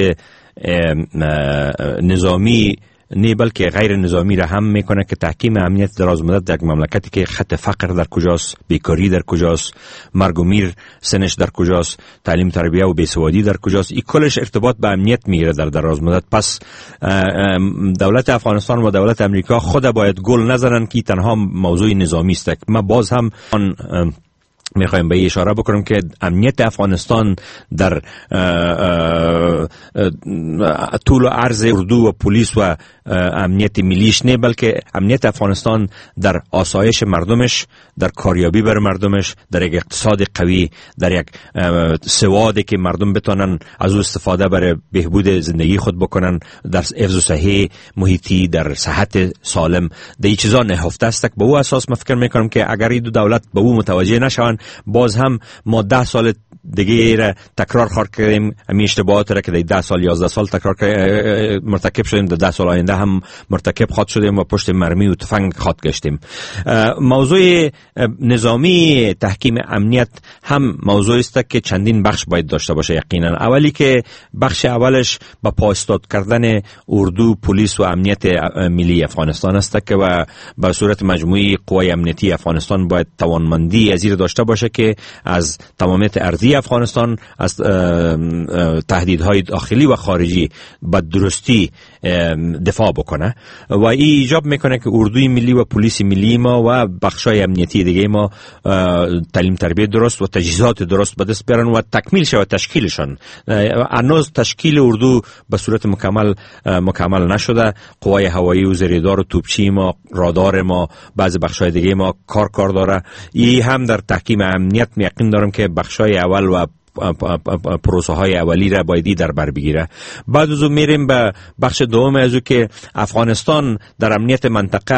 نظامی نه بلکه غیر نظامی را هم میکنه که تحکیم امنیت دراز مدت در یک مملکتی که خط فقر در کجاست، بیکاری در کجاست، مرگ و میر سنش در کجاست، تعلیم تربیه و بیسوادی در کجاست، این کلش ارتباط به امنیت میگیره در دراز مدت. پس دولت افغانستان و دولت امریکا خود باید گل نزنن که تنها موضوع نظامی است. ما باز هم میخوایم به اشاره بکنم که امنیت افغانستان در طول و عرض اردو و پلیس و امنیت ملیش نه، بلکه امنیت افغانستان در آسایش مردمش، در کاریابی بر مردمش، در یک اقتصاد قوی، در یک سوادی که مردم بتونن از او استفاده برای بهبود زندگی خود بکنن، در حفظ صحی محیطی، در صحت سالم، در این چیزا نهفته است. به او اساس من فکر میکنم که اگر این دو دولت به او متوجه نشون، باز هم ما ده سال دیگه را تکرار خواهد کردیم. همین اشتباهات را که در ده سال یازده سال تکرار مرتکب شدیم، در ده سال آینده هم مرتکب خواهد شدیم و پشت مرمی و تفنگ خواهد گشتیم. موضوع نظامی تحکیم امنیت هم موضوعی است که چندین بخش باید داشته باشه. یقینا اولی که بخش اولش با پا ایستاد کردن اردو، پلیس و امنیت ملی افغانستان است که و به صورت مجموعی قوای امنیتی افغانستان باید توانمندی از این داشته باشه که از تمامیت ارضی افغانستان، از تهدیدهای داخلی و خارجی به درستی دفاع بکنه و این ایجاب میکنه که اردوی ملی و پلیس ملی ما و بخشای امنیتی دیگه ما تعلیم تربیت درست و تجهیزات درست به دست بیارن و تکمیل شود تشکیلشان. هنوز تشکیل اردو به صورت مکمل مکمل نشده. قوای هوایی و زیردار و توپچی ما، رادار ما، بعضی بخشای دیگه ما کار کار داره. این هم در تحکیم امنیت یقین دارم که بخشای اول و پروسه های اولی را بایدی در بر بگیره. بعد از اون میریم به بخش دوم از او که افغانستان در امنیت منطقه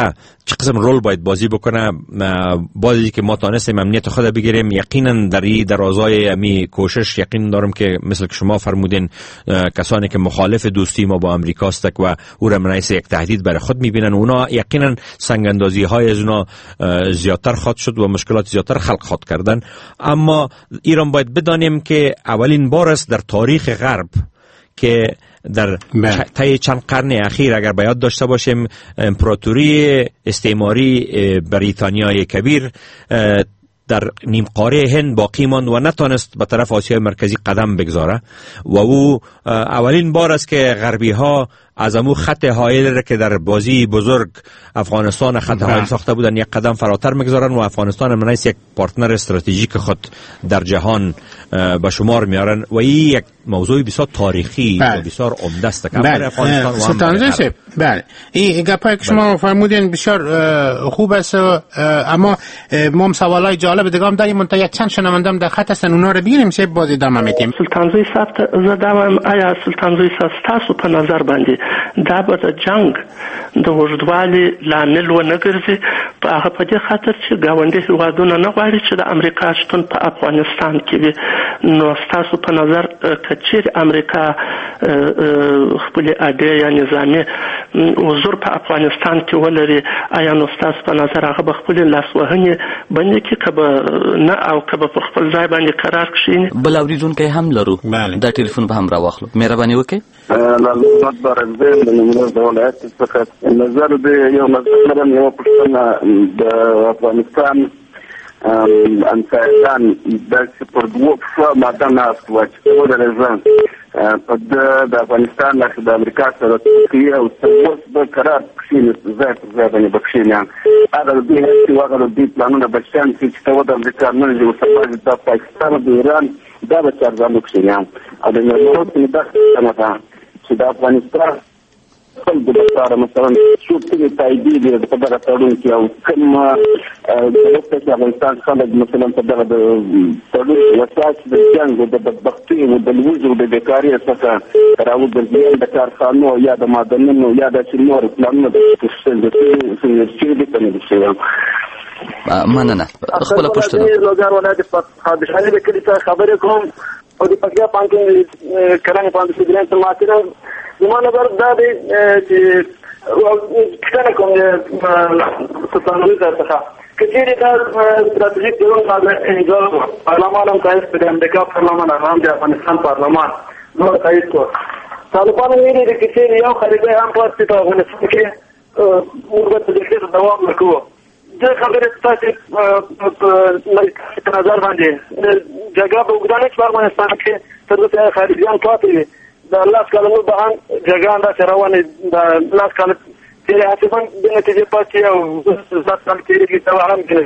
چه قسم رول باید بازی بکنه. بازی که ما تانستیم امنیت خود بگیریم، یقینا در این درازای امی کوشش یقین دارم که مثل که شما فرمودین کسانی که مخالف دوستی ما با امریکا است و او را منعیس یک تهدید برای خود میبینن، اونا یقینا سنگ اندازی های از اونا زیادتر خواهد شد و مشکلات زیادتر خلق خواهد کردن. اما ایران باید بدانیم که اولین بار است در تاریخ غرب که در طی چند قرن اخیر اگر باید داشته باشیم امپراتوری استعماری بریتانیای کبیر در نیم قاره هند باقی ماند و نتانست به طرف آسیای مرکزی قدم بگذاره و او اولین بار است که غربی ها از امو خط حائل را که در بازی بزرگ افغانستان خط حائل ساخته بودن یک قدم فراتر میگذارن و افغانستان منیس یک پارتنر استراتژیک خود در جهان به شمار میارن و این یک موضوع بسیار تاریخی و بسیار عمده است که برای افغانستان و هم برای غرب. بله این گپایی که شما فرمودین بسیار خوب است، اما ما سوالای جالب دیگه هم داریم. منتها یک چند شنوندم در خط هستن، اونا رو بگیریم شه باز ادامه میدیم. سلطان زوی صاحب زدم آیا سلطان زوی صاحب تاسو په نظر باندې دا به د جنگ د وژدوالي لامل و نه ګرځي په هغه په دې خاطر چې ګاونډي هیوادونه نه غواړي چې د امریکا شتون په افغانستان کې وي. نو ستاسو په نظر که چیرې امریکا خپلې اډې یا نظامي حضور په افغانستان کې ولري، آیا نو ستاسو په نظر هغه به خپلې لاسوهنې بندې کړي که به نه او که به په خپل ځای باندې قرار کښېني؟ بل اورېدونکی هم لرو، دا ټلیفون به هم راواخلو. مهرباني وکړئ. محمد بارکزی د نیمروز د ولایت څخه نظر دی یو نظر لرم، یوه پوښتنه د افغانستان انسایدان داسې پر دوو پښو ماده ناست وه چې ودرې ځان په د افغانستان لاخې د امریکا سره کوي او اوس به قرار کښېني ځای پر ځای باندې به کښېني. هغه د دوی هڅې و هغه د دوی پلانونه به شیان کړي چې ته و د امریکا نه ځي ورته د پاکستان او د ایران دا به چارځانو کښېني. او د نړیوالو کې دا پوښتنه ده چې د افغانستان خلکو لپاره مثلا څوک څنګه تاییدي دي په دغه تړون کې او کوم وروسته چې افغانستان خلک مثلا په دغه تړون وساس د جنګ او د بدبختۍ او د لوږې او د بیکارۍ څخه راوګرځي د کارخانو یا د معدنونو یا د نورو پلانونو د سنجرچې دي په نشي. مننه. خپل پوښتنه لوګار ولایت په خاصه د کلی څخه خبرې کوم او د پکیا پانکې کړنې باندې سګرین ته ماته زما نظر دا دی چې څنګه کوم څه څنګه څه کچېری دا ستراتیژیک ډول باندې انځور پارلمان هم تاسو په امریکا پارلمان هم د افغانستان پارلمان نو تاسو طالبان ویلي دي چې یو خلیفه هم پاتې ته افغانستان کې موږ د دې دوام وکړو. د خبرې تاسو په نظر باندې جګړه په وګړي په افغانستان کې تر څو خارجيان پاتې د الله تعالی نو به جګړه اندازه روانه د الله تعالی چې حسابن د نتیجې پاتې او ځات کال کې د توهم کې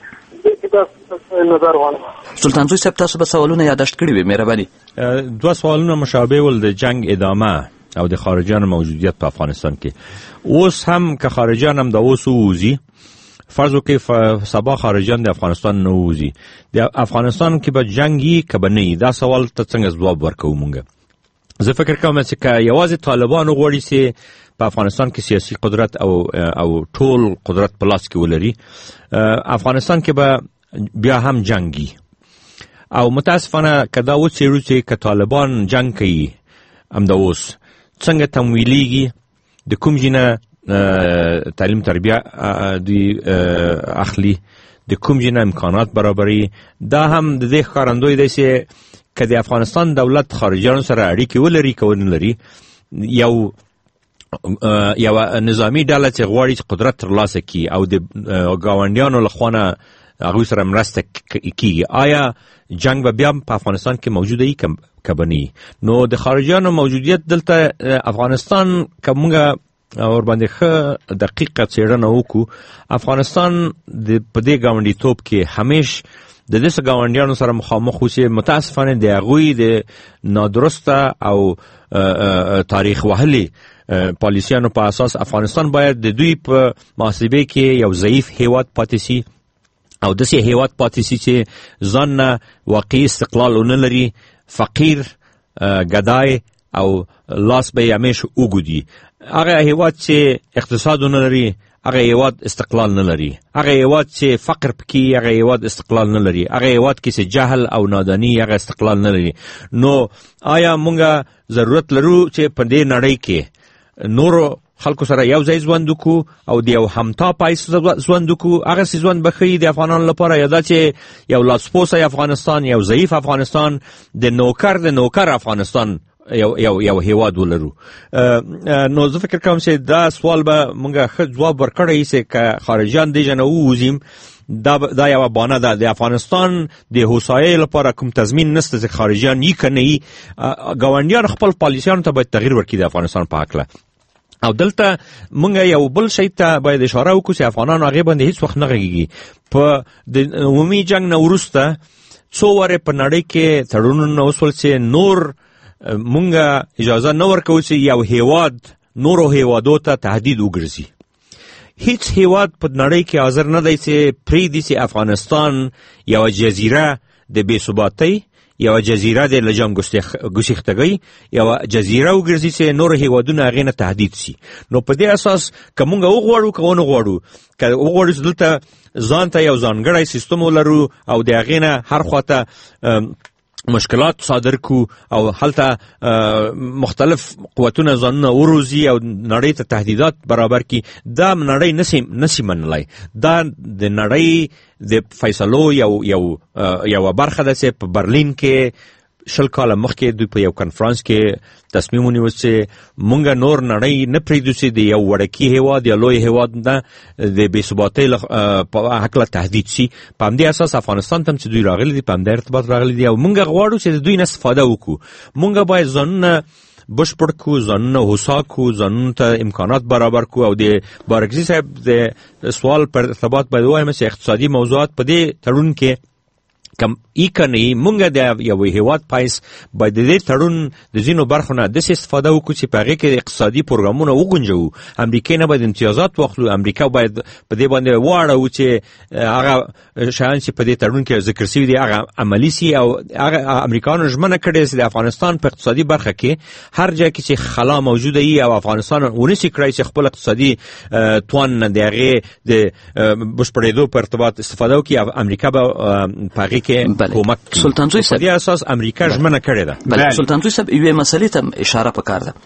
نظر وانه. سلطان زوی صاحب تاسو به سوالونه یادداشت کړی وي. مهرباني. دوه سوالونه مشابه ول د جنگ ادامه او د خارجيان موجودیت په افغانستان کې. اوس هم که خارجيان هم د اوس ووزي فرض وکړئ سبا خارجيان د افغانستان نه ووزي، د افغانستان کې به جنگي که به نه، دا سوال ته څنګه ځواب ورکوو مونږ؟ زه فکر کوم چې که یوازې طالبان وغواړي چې په افغانستان کې سیاسي قدرت او او ټول قدرت په لاس کې ولري، افغانستان کې به بیا هم جنگي. او متاسفانه که دا وڅېړو چې که طالبان جنگ کوي همدا اوس څنګه تمویلیږي، د کوم ځای نه تعلیم تربیه دی اخلي، د کوم ځای نه امکانات برابري. دا هم د دې ښکارندوی دی چې که د افغانستان دولت خارجیانو سره اړیکې ولري که ونه لري، یو یو نظامی ډله چې غواړي چې قدرت ترلاسه کړي او د ګاونډیانو له خوا نه هغوی سره مرسته کیږي، آیا جنگ به بیا په افغانستان کې موجوده وي که به نه؟ نو د خارجیانو موجودیت دلته افغانستان که موږ اور باندې ښه دقیقه څېړنه وکړو، افغانستان د په دې ګاونډیتوب کې همیش د دې ګاونډیانو سره مخامخ اوسي. متاسفانه د هغوی د نادرسته او تاریخ وهلي پالیسیانو په اساس افغانستان باید د دوی په محاسبه کې یو ضعیف هیواد پاتې سي او داسې هیواد پاتې سي چې ځان نه واقعي استقلال ونه لري، فقیر، ګدای او لاس به یې همیش اوږدي. هغه هیواد چې اقتصاد ونه لري هغه هیواد استقلال نه لري. هغه هیواد چې فقر پکې هغه هیواد استقلال نه لري. هغه هیواد کې چې جهل او نادانی هغه استقلال نه لري. نو آیا مونږه ضرورت لرو چې په دې نړۍ کې نور خلکو سره یو ځای ژوند وکړو او د یو همتا پایس ژوند وکړو؟ هغه سي ژوند بخي د افغانانو لپاره یا دا چې یو لاسپوسه افغانستان، یو ضعیف افغانستان، د نوکر د نوکر افغانستان یو یو یو هیواد ولرو. نو زه فکر کوم چې دا سوال به مونږه ښه جواب ورکړی چې که خارجیان دې نه ووځیم دا دا یو بانه ده. د افغانستان د هوسایۍ لپاره کوم تضمین نشته چې خارجیان یې کنه یې ګاونډیان خپل پالیسیانو ته باید تغییر ورکړي د افغانستان په هکله. او دلته مونږ یو بل شی ته باید اشاره وکړو چې افغانانو هغې باندې هیڅ وخت نه غږیږي. په د عمومي جنګ نه وروسته څو وارې په نړۍ کې تړونونه وسول چې نور مونږه اجازه نه ورکوو چې یو هیواد نورو هیوادو ته تهدید وګرځي. هیڅ هیواد په نړۍ کې حاضر نه دی چې پرېږدي چې افغانستان یوه جزیره د بې ثباتۍ، یوه جزیره د لجام ګسیختګۍ، یوه جزیره وګرځي چې نور هیوادونه هغې نه تهدید سي. نو په دې اساس که مونږ وغواړو که ونه غواړو، که وغواړو چې دلته ځان ته یو ځانګړی سیستم ولرو او د هغې نه هر خواته مشکلات صادر کو او هلته مختلف قوتونه ځانونه وروزي او نړۍ ته تهدیدات برابر کی، دا نړۍ نسی نسی منلای. دا د نړۍ د فیصلو یو یو یو برخه ده چې په برلین کې شل کاله مخکې دوی په یو کنفرانس کې تصمیم ونیول چې مونږ نور نړۍ نه پرېږدو چې د یو وړکي هیواد یا لوی هیواد نه د بې ثباتۍ په هکله تهدید سي. په همدې اساس افغانستان ته هم چې دوی راغلي دي په همدې ارتباط راغلي دي او مونږ غواړو چې د دوی نه استفاده وکړو. مونږ باید ځانونه بشپړ کړو، ځانونه هوسا کړو، ځانونو ته امکانات برابر کړو. او د بارکزي صاحب د سوال پر ارتباط باید ووایم چې اقتصادي موضوعات په دې تړون کې کم ای کنی مونږ د یو هیواد پایس باید د دې تړون د ځینو برخو نه داسې استفاده وکړو چې په هغې کې اقتصادي پروګرامونه وګنجوو. امریکا نه باید امتیازات واخلو، امریکا باید په دې باندې واړو چې هغه شیان چې په دې تړون کې ذکر شوي دي هغه عملي سي. او هغه امریکایانو ژمنه کړې چې د افغانستان په اقتصادي برخه کې هر ځای کې چې خلا موجوده وي او افغانستان ونشي کړی چې خپل اقتصادي توان نه د هغې د بشپړېدو په ارتباط استفاده وکړي، امریکا به په هغې بله. سلطان زوی صاحب په دې اساس امریکا ژمنه کړې ده. بله سلطان زوی صاحب یوې مسلې ته اشاره پکار ده.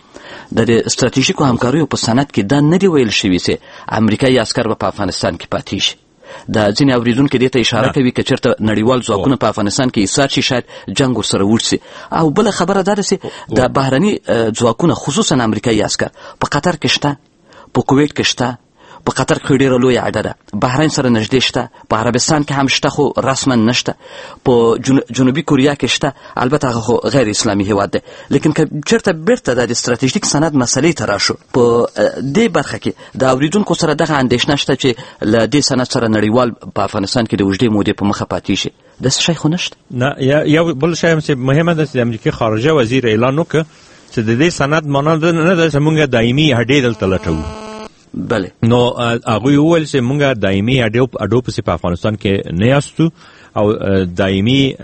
د ستراتیژیکو همکاریو په سند کې دا نه دی ویل شوي چې امریکایي عسکر به په افغانستان کې پاتې شي. د ځینې اورېدونکي دې ته اشاره کوي که چېرته نړیوال ځواکونه په افغانستان کې ایسار شي شاید جنګ ورسره وړ سي. او بله خبره دا ده چې د بهرني ځواکونه خصوصا امریکایي عسکر په قطر کې شته، په کویټ کې شته، په قطر کې ډېره لویه اډه ده، بحرین سره نږدې شته، په عربستان کې هم شته خو رسما نشته، په جنوبي کوریا کې شته، البته هغه خو غیر اسلامي هیواد دی. لیکن که چېرته بیرته د ستراتیژیک سند مسلې ته راشو، په دې برخه کې د اورېدونکو سره دغه اندېښنه شته چې له دې سند سره نړیوال په افغانستان کې د اوږدې مودې په مخه پاتې شي. داسې شی خو نشته. نه یو بل شی هم چې مهمه ده چې د امریکې خارجه وزیر اعلان وکړه چې د دې سند معنا نه ده چې موږ دایمي هډې دلته لټوو. بله نو هغوی وویل چې موږ دایمي اډو پسې په افغانستان کې نه یاستو او دایمي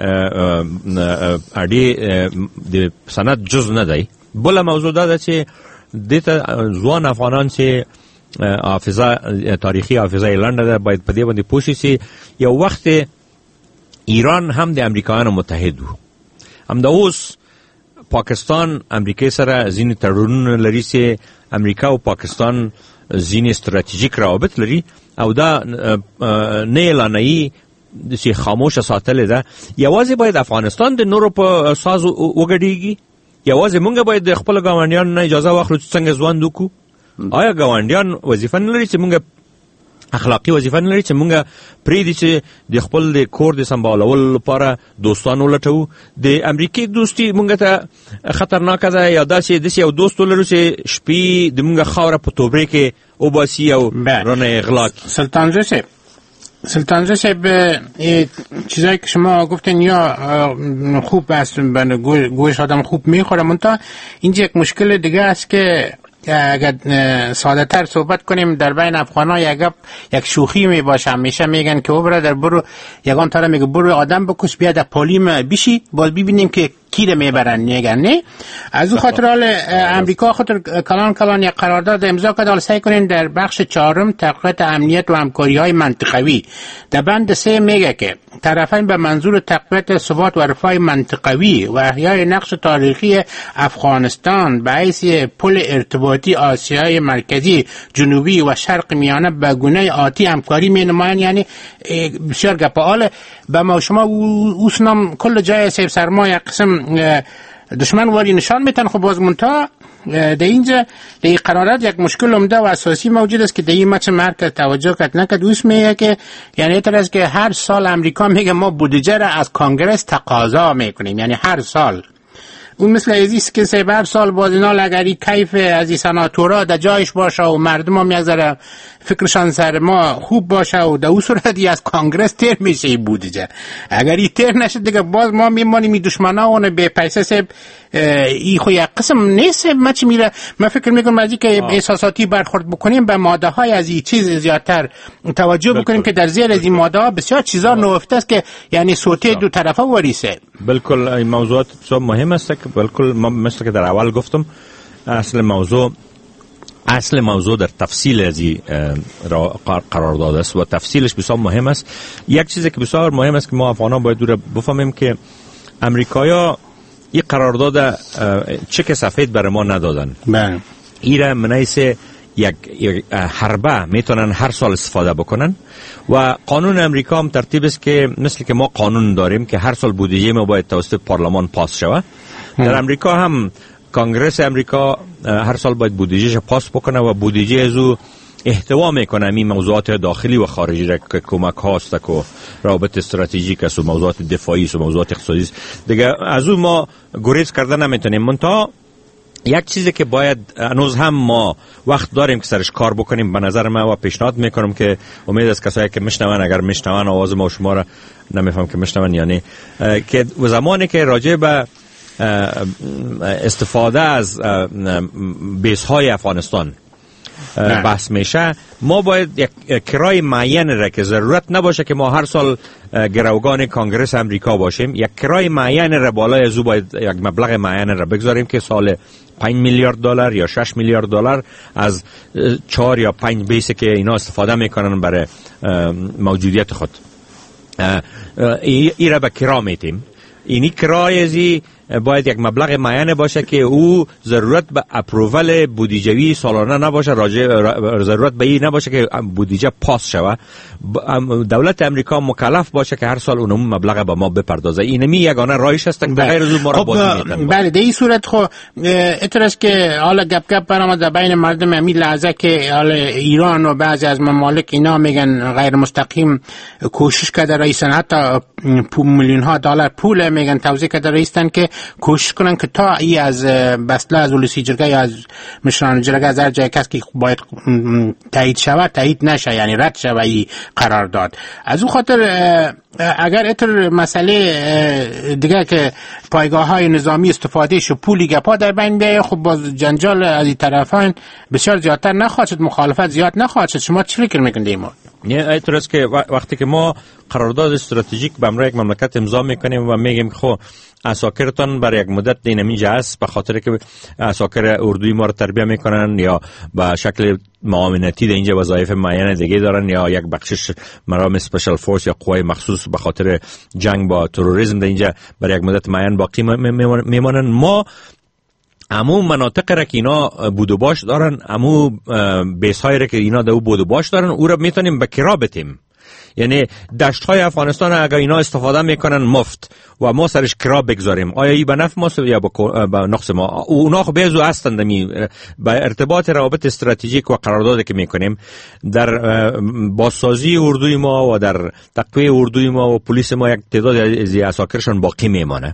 اډې د سند جز نه دی. بله موضوع دا ده چې دې ته ځوان افغانان چې حافظه تاریخي حافظه یې لنډه ده باید په دې باندې پوه شي چې یو وخت ایران هم د امریکایانو متحد و. همدا اوس پاکستان امریکای سره ځینې تړونونه لري چې امریکا او پاکستان ځینې ستراتیژیک روابط لري او دا نه اعلانوي چې خاموشه ساتلې ده. یوازې باید افغانستان د نورو په ساز وګډېږي، یوازې مونږ باید د خپلو ګاونډیانو نه اجازه واخلو چې څنګه ژوند وکړو. آیا ګاونډیان وظیفه نه لري چې مونږ اخلاقي وظیفه نه لري چې مونږ پرېږدي چې د خپل د کور د سمبالولو لپاره دوستان ولټوو؟ د امریکې دوستي مونږ ته خطرناکه ده یا داسې داسې یو دوست ولرو چې شپې د مونږ خاوره په توبرې کې وباسي او رانه اغلا کړي؟ سلطان زوی صاحب سلطان زوی صاحب چیزایی که شما گفتین یا خوب است، گوش آدم خوب میخوره، منتها اینجا یک مشکل دیگه است که اگر ساده تر صحبت کنیم در بین افغان ها یک یک شوخی می باشه. همیشه میگن که او برادر برو یگان طرف میگه برو آدم بکش بیا در پالیم بشی، باز ببینیم که کیر میبرن میگن نه. از اون خاطر حال امریکا خاطر کلان کلان یک قرارداد امضا کرد. حال سعی کنین در بخش چهارم تحقیقات امنیت و همکاری های منطقوی در بند سه میگه که طرفین به منظور تقویت ثبات و رفاه منطقوی و احیای نقش تاریخی افغانستان به حیث پل ارتباطی آسیای مرکزی، جنوبی و شرق میانه به گونه آتی همکاری می نمایند. یعنی بسیار گپال به ما شما اوسنام کل جای سیب سرما یک قسم دشمن واری نشان میتن. خب باز منتها در اینجا در این قرارات یک مشکل عمده و اساسی موجود است که در این مچ مرکز توجه کرد نکرد. اوس میگه که یعنی اینطور است که هر سال امریکا میگه ما بودجه را از کانگرس تقاضا میکنیم، یعنی هر سال. اون مثل ازیست که سه بر سال باز اینا لگری کیف از این سناتورا در جایش باشه و مردم هم یک ذره فکرشان سر ما خوب باشه و در اون صورتی از کانگرس تیر میشه این بودجه. اگر این تیر نشد دیگه باز ما میمانیم این دشمنه اون به پیسه سب این خو یک قسم نیست. ما چی میره من فکر میکنم از این که احساساتی برخورد بکنیم به ماده های از این چیز زیادتر توجه بکنیم که در زیر از این ماده ها بسیار چیزا نوفته است که یعنی صوته دو طرفه وریسه. بالکل این موضوعات بسیار مهم است. بالکل مثل که در اول گفتم اصل موضوع اصل موضوع در تفصیل از این قرارداد است و تفصیلش بسیار مهم است. یک چیزی که بسیار مهم است که ما افغانان باید دور بفهمیم که امریکایا این قرارداد چک سفید برای ما ندادن. بله. ایره منیس یک حربه میتونن هر سال استفاده بکنن و قانون امریکا هم ترتیب است که مثل که ما قانون داریم که هر سال بودجه ما باید توسط پارلمان پاس شود. در امریکا هم کانگرس امریکا هر سال باید بودجهش پاس بکنه و بودجه از او احتوا میکنه این موضوعات داخلی و خارجی را که کمک هاست که رابط استراتژیک است و موضوعات دفاعی است و موضوعات اقتصادی است دیگه از او ما گریز کرده نمیتونیم. منتها یک چیزی که باید هنوز هم ما وقت داریم که سرش کار بکنیم به نظر من و پیشنهاد میکنم که امید از کسایی که میشنون اگر میشنون آواز ما و شما را نمیفهم که میشنون یعنی که زمانی که راجع به استفاده از بیس های افغانستان بحث میشه ما باید یک کرای معین را که ضرورت نباشه که ما هر سال گروگان کانگرس امریکا باشیم یک کرای معین را بالای از او باید یک مبلغ معین را بگذاریم که سال پنج میلیارد دلار یا شش میلیارد دلار از چهار یا پنج بیسی که اینا استفاده میکنن برای موجودیت خود ای را به کرا میتیم. اینی کرای ازی باید یک مبلغ معین باشه که او ضرورت به اپروول بودجه‌ای سالانه نباشه، ضرورت به این نباشه که بودجه پاس شوه. دولت امریکا مکلف باشه که هر سال اون مبلغ به ما بپردازه. اینمی یگانه راهش است که بغیر از اون ما را بازی میدن. بله در این صورت خو اترس که حالا گپ گپ برآمد بین مردم همین لحظه که حالا ایران و بعضی از ممالک اینا میگن غیر مستقیم کوشش کرده رئیسن حتی میلیون ها دلار پول میگن توزیع کرده رئیسن که کوشش کنن که تا ای از بسله از ولسی جرگه یا از مشران جرگه از هر جای کس که باید تایید شود تایید نشه یعنی رد شود ای قرار داد. از اون خاطر اگر اتر مسئله دیگه که پایگاه های نظامی استفاده شو پولی گپا در بین بیایه خب باز جنجال از این طرفان بسیار زیادتر نخواهد شد، مخالفت زیاد نخواهد شد. شما چی فکر میکنید ایمان؟ نه اینطور است که وقتی که ما قرارداد استراتژیک به امر یک مملکت امضا میکنیم و میگیم خب اساکرتان برای یک مدت اینجا است به خاطر که اساکر اردوی ما رو تربیت میکنن یا به شکل معاونتی در اینجا وظایف معین دیگه دارن یا یک بخشش مرام اسپیشال فورس یا قوای مخصوص به خاطر جنگ با تروریسم در اینجا برای یک مدت معین باقی میمانن. ما امو مناطق را که اینا بود و باش دارن، امو بیس های را که اینا دو بود و باش دارن، او را میتونیم به کرا بتیم. یعنی دشت های افغانستان اگر اینا استفاده میکنن مفت و ما سرش کرا بگذاریم، آیا این به نفع ما یا به نقص ما؟ اونا خب بیزو هستند به ارتباط روابط استراتژیک و قراردادی که میکنیم در بازسازی اردوی ما و در تقویه اردوی ما و پلیس ما یک تعداد از اساکرشان باقی میمانه.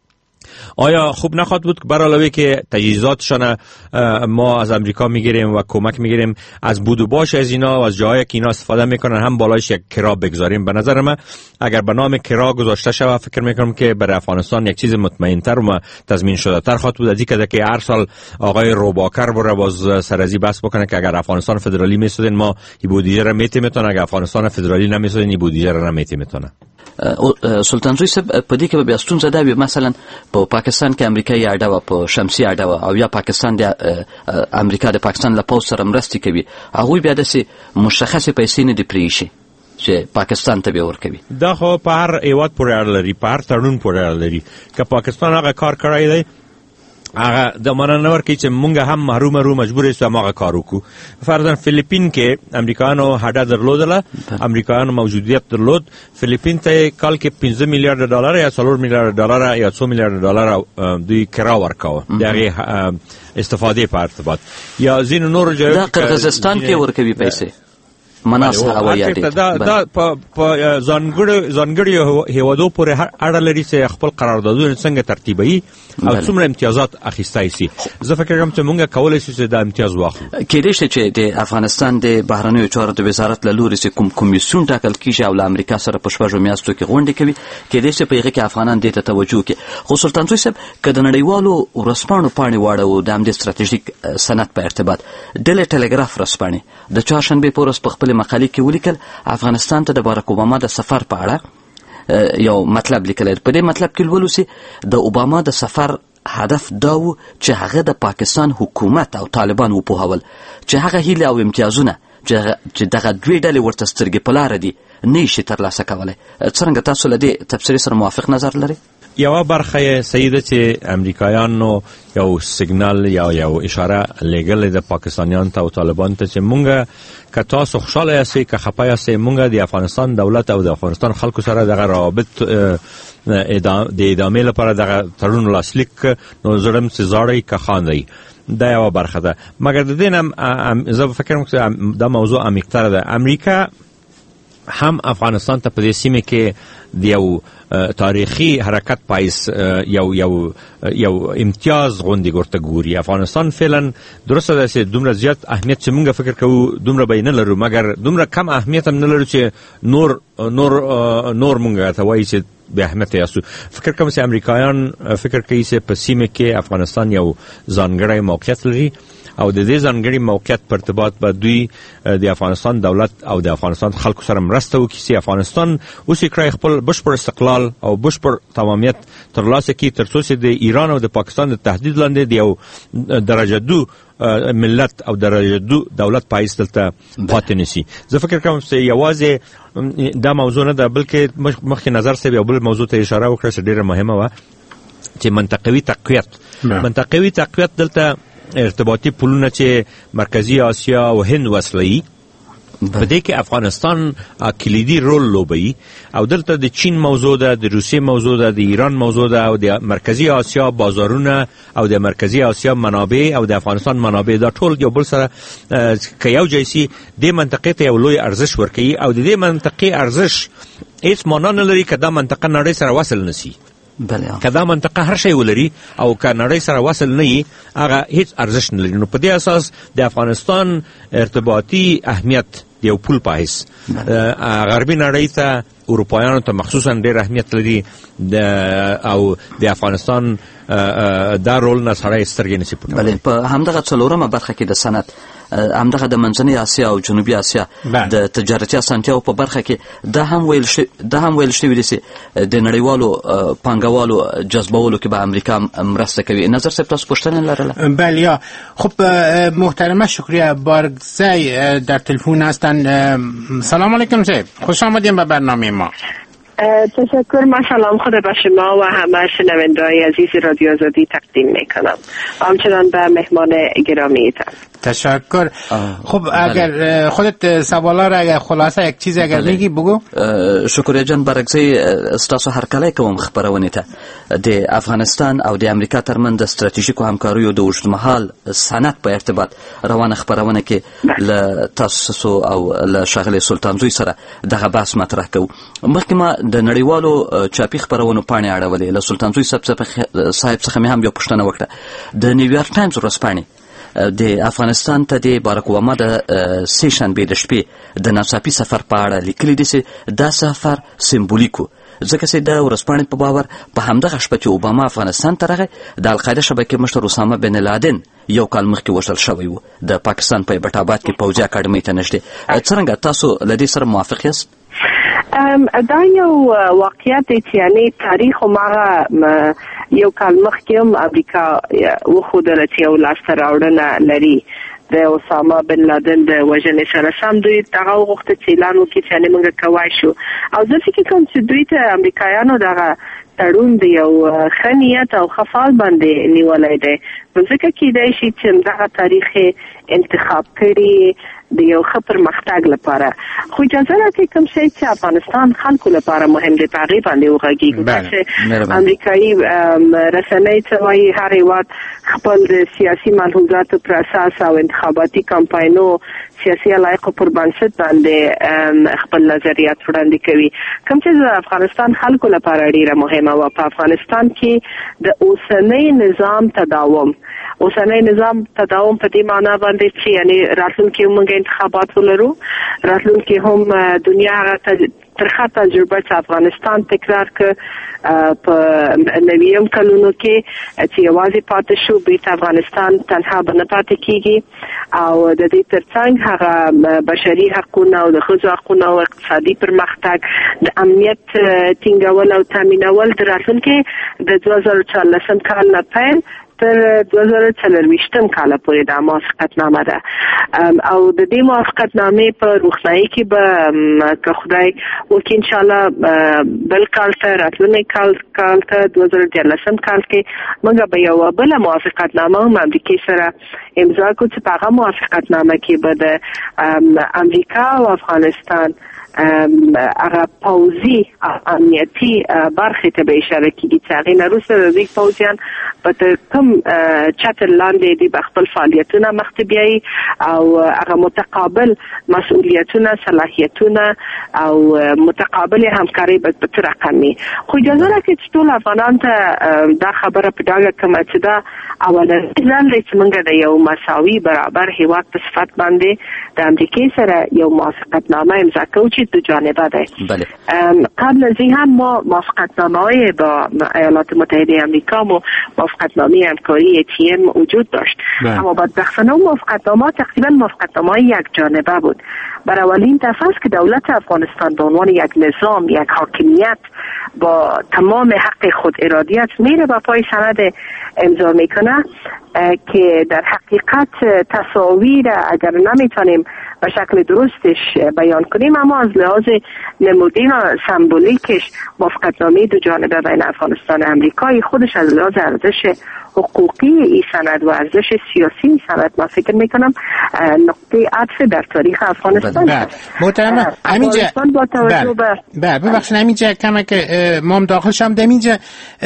آیا خوب نخواهد بود که برعلاوه که تجهیزاتشان ما از امریکا میگیریم و کمک میگیریم از بود و باش از اینا و از جایی که اینا استفاده میکنن هم بالایش یک کرا بگذاریم؟ به نظر من اگر به نام کرا گذاشته شود فکر میکنم که برای افغانستان یک چیز مطمئن‌تر و تضمین شده تر خواهد بود. از اینکه که هر سال آقای روباکر بره باز سرازی بحث بکنه که اگر افغانستان فدرالی میسازین ما این بودجه را میتونن، اگر افغانستان فدرالی نمیسازین این بودجه را نمیتونن. سلطان زوی صاحب په دې کې به بیا ستونزه دا وي مثلا په په پاکستان کې امریکایي اډه وه، په شمسي اډه وه، او یا پاکستان د امریکا د پاکستان له پوځ سره مرستې کوي، هغوی بیا داسې مشخصې پیسې نه دي پرېښي چې پاکستان ته به ورکوي. دا خو په هر هیواد پورې اړه لري، په هر تړون پورې اړه لري. که پاکستان هغه کار کړی دی هغه د معنا نه ورکوي چې مونږ هم محروم رو مجبور یو هغه کار وکړو. فرضاً فلیپین کې امریکایانو هډه درلودله، امریکایانو موجودیت درلود، فلیپین ته کال کې پنځه میلیارډ ډالر یا څلور میلیارډ ډالر یا څو میلیارډ ډالر دوی کرا ورکاوه د هغې استفادې په ارتباط. یا ځینو نورو ځایو دا قرغیزستان کې ورکوي پیسې مناس هوایي اډې دا دا په ځانګړو ځانګړو هیوادو پورې اړه لري چې خپل قراردادونه څنګه ترتیبوي او څومره امتیازات اخیستی سي. زه فکر کوم چې مونږ کولی شو چې دا امتیاز واخلو. کېدای شي چې د افغانستان د بهرنیو چارو د وزارت له لوري چې کوم کمیسیون ټاکل کېږي او له امریکا سره په شپږو میاشتو کې غونډې کوي، کېدای شي په هغې کې افغانان دې ته توجه وکړي. خو سلطان زوی صاحب که د نړیوالو ورځپاڼو پاڼې واړوو د همدې ستراتیژیک صنعت په ارتباط، ډیلی ټلګراف ورځپاڼې د چهارشنبې په ورځ په خپلې مقالې کې ولیکل افغانستان ته د باراک اوباما د سفر په اړه یو مطلب لیکلی. په دې مطلب کې لولو چې د اوباما د سفر هدف دا و چې هغه د پاکستان حکومت او طالبان وپوهول چې هغه هیلې او امتیازونه چې دغه دوې ډلې ورته سترګې په لاره دي نه شي ترلاسه کولی. څرنګه تاسو له دې تبصرې سره موافق نظر لرئ؟ یوه برخه یې صحیح ده چې امریکایانو یو سیګنال یا یو اشاره لېږلې ده پاکستانیانو ته او طالبانو ته چې مونږ که تاسو خوشحاله یاستئ که خفه یاستئ، مونږ د افغانستان دولت او د افغانستان خلکو سره دغه روابط د ادامې لپاره دغه تړون لاسلیک نو زړم چې زاړئ که خاندئ. دا یوه برخه ده. مګر د دې نه زه فکر کوم چې دا موضوع عمیق‌تره ده. امریکا هم افغانستان ته په دې سیمه کې د یو تاریخي حرکت پایس یو یو یو امتیاز غوندې ورته ګوري. افغانستان فعلا درسته ده چې دومره زیات اهمیت چې موږ فکر کوو دومره به یې نه لرو، مګر دومره کم اهمیت هم نه لرو چې نور نور نور موږ ته وایي چې بې اهمیته یاستو. فکر کوم چې امریکایان فکر کوي چې په سیمه کې افغانستان یو ځانګړی موقعیت لري او د دې ځانګړي موقعیت په ارتباط به دوی د افغانستان دولت او د افغانستان خلکو سره مرسته وکړي چې افغانستان اوس یې کړی خپل بشپړ استقلال او بشپړ تمامیت ترلاسه کړي، تر څو چې د ایران او د پاکستان د تهدید لاندې د یو درجه دو ملت او درجه دو دولت پایس دلته پاتې نشي. زه فکر کوم چې یوازې دا موضوع نه ده، بلکې مخکې نظر صاحب یو بل موضوع ته اشاره وکړه چې ډېره مهمه وه چې منطقوي تقویت. منطقوي تقویت دلته ارتباطي پولونه چې مرکزی آسیا او هند وصلوي، په دې کې افغانستان کلیدي رول لوبوي او دلته د چین موضوع ده، د روسیې موضوع ده، د ایران موضوع ده او د مرکزی آسیا بازارونه او د مرکزی آسیا منابع او د افغانستان منابع دا ټول یو بل سره که یو ځای سي دې منطقې ته یو لوی ارزش ورکوي او د دې منطقې ارزش هیڅ معنا نه لري که دا منطقه نړۍ سره وصل نشي. که دا منطقه هر شی ولري او که نړۍ سره وصل نه وي هغه هیڅ ارزش نه لري. نو په دې اساس د افغانستان ارتباطي اهمیت د یو پول په حیث غربي نړۍ ته اروپایانو ته مخصوصا ډېر اهمیت لري او د افغانستان دا رول نه سړی سترګې نشي پټولی. په همدغه څلورمه برخه کې د صنعت همدغه د منځنۍ اسیا او جنوبي اسیا د تجارتي اسانتیاو په برخه کې دا هم ویل شوي دا هم ویل شوي دي چې د نړیوالو پانګوالو جذبولو کې به امریکا مرسته کوي. نظر صاحب تاسو پوښتنه لرله؟ بله یا خب محترمه شکریه بارگزی در تلفن هستن. سلام علیکم صاحب، خوش آمدیم به برنامه ما. تشکر. من سلام خود به شما و همه شنونده‌های عزیز رادیو آزادی تقدیم میکنم، همچنان به مهمان گرامیتان. تشکر. خب اگر خودت سوالا را اگر خلاصه یک چیز اگر میگی بگو. شکریه جان بارگزی، ستاسو هرکلی کوم خبرونه ته د افغانستان او د امریکا ترمنځ د ستراتیژیکو همکاریو د اوږدمهال صنعت په ارتباط روانه خبرونه کې له تاسو او له ښاغلي سلطان زوی سره دغه بحث مطرح کوو. مخکې ما د نړیوالو چاپي خبرونو پاڼې اړولې، له سلطان زوی صاحب څخه مې هم یو پوښتنه وکړه. د نیویارک ټایمز ورځپاڼې د افغانستان ته د باراک اوباما د سې شنبې د شپې د ناڅاپي سفر په اړه لیکلي دي چې دا سفر سمبولیک و، ځکه چې د ورځپاڼې په باور په همدغه شپه چې اوباما افغانستان ته راغی د القاعده شبکې مشر اسامه بن لادن یو کال مخکې وژل شوی و د پاکستان په ایبټ آباد کې پوځي اکاډمۍ ته نږدې. څرنګه تاسو له دې سره موافق یاست؟ دا یو واقعیت دی چې یعنی تاریخ هماغه یو کال مخکې هم امریکا وښودله چې یو لاسته راوړنه لري د اسامه بن لادن د وژنې سره سم. دوی دغه وغوښته چې اعلان وکړي چې یعنې موږ کوای شو، او زه فکر کوم چې دوی ته امریکایانو دغه تړون د یو ښه نیت او ښه فعال باندې نیولی دی، نو ځکه کیدای شي چې دغه تاریخ انتخاب کړي د یو ښه پرمختګ لپاره. خو اجازه راکړئ کوم شی چې افغانستان خلکو لپاره مهم دی په هغې باندې وغږېږو. دا چې امریکایي رسنۍ څه وایي، هر هېواد خپل د سیاسي ملحوظاتو پر اساس او انتخاباتي کمپاینو سیاسي علایقو پر بنسټ باندې خپل نظریات وړاندې کوي. کوم چې د افغانستان خلکو لپاره ډېره مهمه وه، په افغانستان کې د اوسنۍ نظام تداوم اوسنۍ نظام تداوم په دې معنا باندې چې یعنی راتلونکي موږ انتخابات ولرو، راتلونکي هم دنیا هغه ترخه تجربه چې افغانستان تکرار ک په نویم کلونو کې چې یوازې پاتې شو، بیرته افغانستان تنها به نه پاتې کیږي، او د دې ترڅنګ هغه بشري حقونه او د ښځو حقونه او اقتصادي پرمختګ، د امنیت ټینګول او تامینول د راتلونکي د دوه زره څوارلسم کال نه پیل تر دوه زره څلرویشتم کال پورې دا موافقتنامه ده، او د دې موافقتنامې په روښنایي کې به که خدای وکړي انشاءالله بل کال ته راتلونکي کال کال ته دوه زره دیارلسم کال کې موږ به یوه بله موافقتنامه هم امریکې سره امضا کړو چې په هغه موافقتنامه کې به د امریکا او افغانستان هغه پوځي امنیتي برخې ته به اشاره کېږي چې هغې نه وروسته د دوی پوځیان به تر کوم چتر لاندې دي به خپل فعالیتونه مخته بیایي، او هغه متقابل مسئولیتونه، صلاحیتونه او متقابل همکاري به په څه رقم وي. خو اجازه راکړئ چې ټول افغانانو ته دا خبره په ډاګه کړم چې دا اولنی ځل دی چې موږ د یو مساوي برابر هېواد په صفت باندې د امریکې سره یو موافقتنامه امضا کوو چې دو جانبه ده. بله. قبل از این هم ما موافقتنامه های با ایالات متحده امریکا و موافقتنامه همکاری تی ام وجود داشت، بله. اما بدبختانه موافقتنامه تقریبا موافقتنامه یک جانبه بود. برای اولین دفعه است که دولت افغانستان به عنوان یک نظام، یک حاکمیت با تمام حق خود ارادیت میره با پای سند امضا میکنه که در حقیقت تصاویر اگر نمیتونیم به شکل درستش بیان کنیم، اما از لحاظ نمودین و سمبولیکش موافقتنامه دو جانبه بین افغانستان و امریکا خودش از لحاظ ارزش حقوقی این سند و ارزش سیاسی سند ما فکر میکنم نقطه عطف در تاریخ افغانستان است. محترم همینجا با توجه به بله ببخشید همینجا کما که ما هم داخل شم همینجا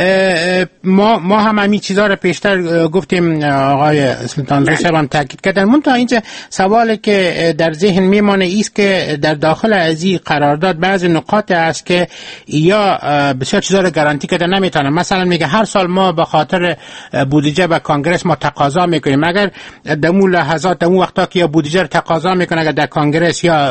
ما ما هم همین چیزا رو پیشتر گفتیم، آقای سلطانزوی صاحب هم تاکید کردن. منتها اینجا سوالی که در ذهن میمانه ایست که در داخل از این قرارداد بعضی نکات است که یا بسیار چیزا رو گارانتی کرده نمیتونه. مثلا میگه هر سال ما به خاطر بودجه به کانگرس ما تقاضا میکنیم، اگر در اون لحظات در اون وقتا که یا بودجه رو تقاضا میکنه اگر در کانگرس یا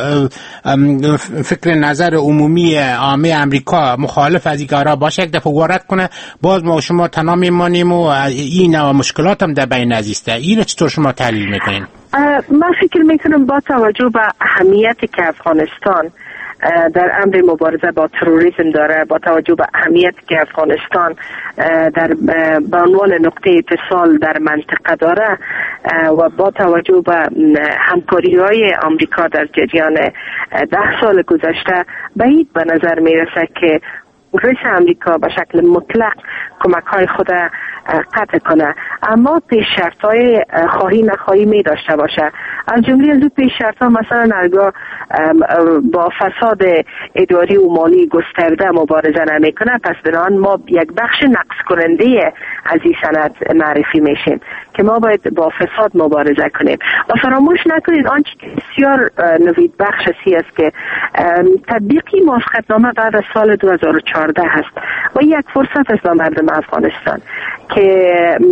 فکر نظر عمومی عامه امریکا مخالف از این کارا باشه یک دفعه وارد کنه، باز ما شما تنها میمانیم و این و مشکلات هم در بین عزیزته. این چطور شما تحلیل میکنین؟ من فکر میکنم با توجه به اهمیتی که افغانستان در امر مبارزه با تروریسم داره، با توجه به اهمیتی که افغانستان در به عنوان نقطه اتصال در منطقه داره و با توجه به همکاری‌های آمریکا در جریان ده سال گذشته، بعید به نظر میرسه که رئیس آمریکا به شکل مطلق کمک‌های خود قطع کنه، اما پیش شرط‌های خواهی نخواهی می داشته باشه. از جمله از اون پیش شرط‌ها مثلا هرگاه با فساد اداری و مالی گسترده مبارزه نمی‌کنه، پس بنابراین ما یک بخش نقص کننده از این سند معرفی میشیم که ما باید با فساد مبارزه کنیم. و فراموش نکنید آنچه که بسیار نوید بخش سی است که تطبیقی موافقتنامه بعد از سال دو هزار و چهارده هست و یک فرصت است به مردم افغانستان که احتمال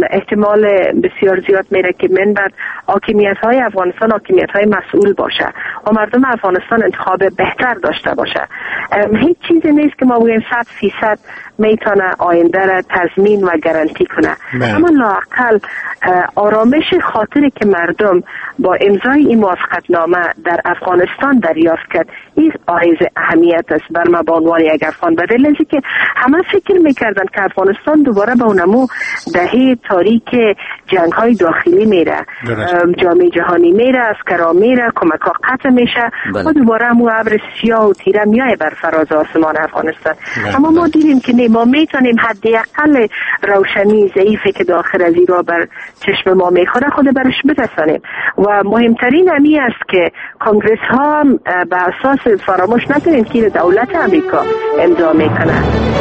احتمال بسیار زیاد میره که من بعد حاکمیت های افغانستان حاکمیت های مسئول باشه و مردم افغانستان انتخاب بهتر داشته باشه. هیچ چیزی نیست که ما بگیم صد فیصد میتونه آینده را تضمین و گارانتی کنه، اما لااقل آرامش خاطری که مردم با امضای این موافقتنامه در افغانستان دریافت کرد این حائز اهمیت است بر ما به عنوان یک افغان. به دلیل اینکه که همه فکر میکردن که افغانستان دوباره به اونمو دهه تاریک جنگ های داخلی میره، جامعه جهانی میره، اسکرا میره، کمک ها قطع میشه و دوباره همون ابر سیاه و تیره میای بر فراز آسمان افغانستان. اما ما دیدیم که نه، ما میتونیم حداقل روشنی ضعیفی که داخل از ایران بر چشم ما میخوره خود برش برسانیم و مهمترین همی است که کنگرس ها به اساس فراموش نکنیم که دولت امریکا امضا میکنه.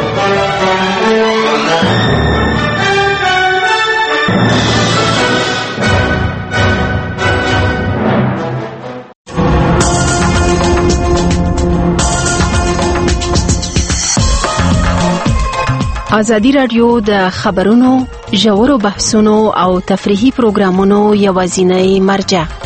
ازادي رادیو د خبرونو، ژورو بحثونو او تفریحي پروګرامونو یوازینی مرجع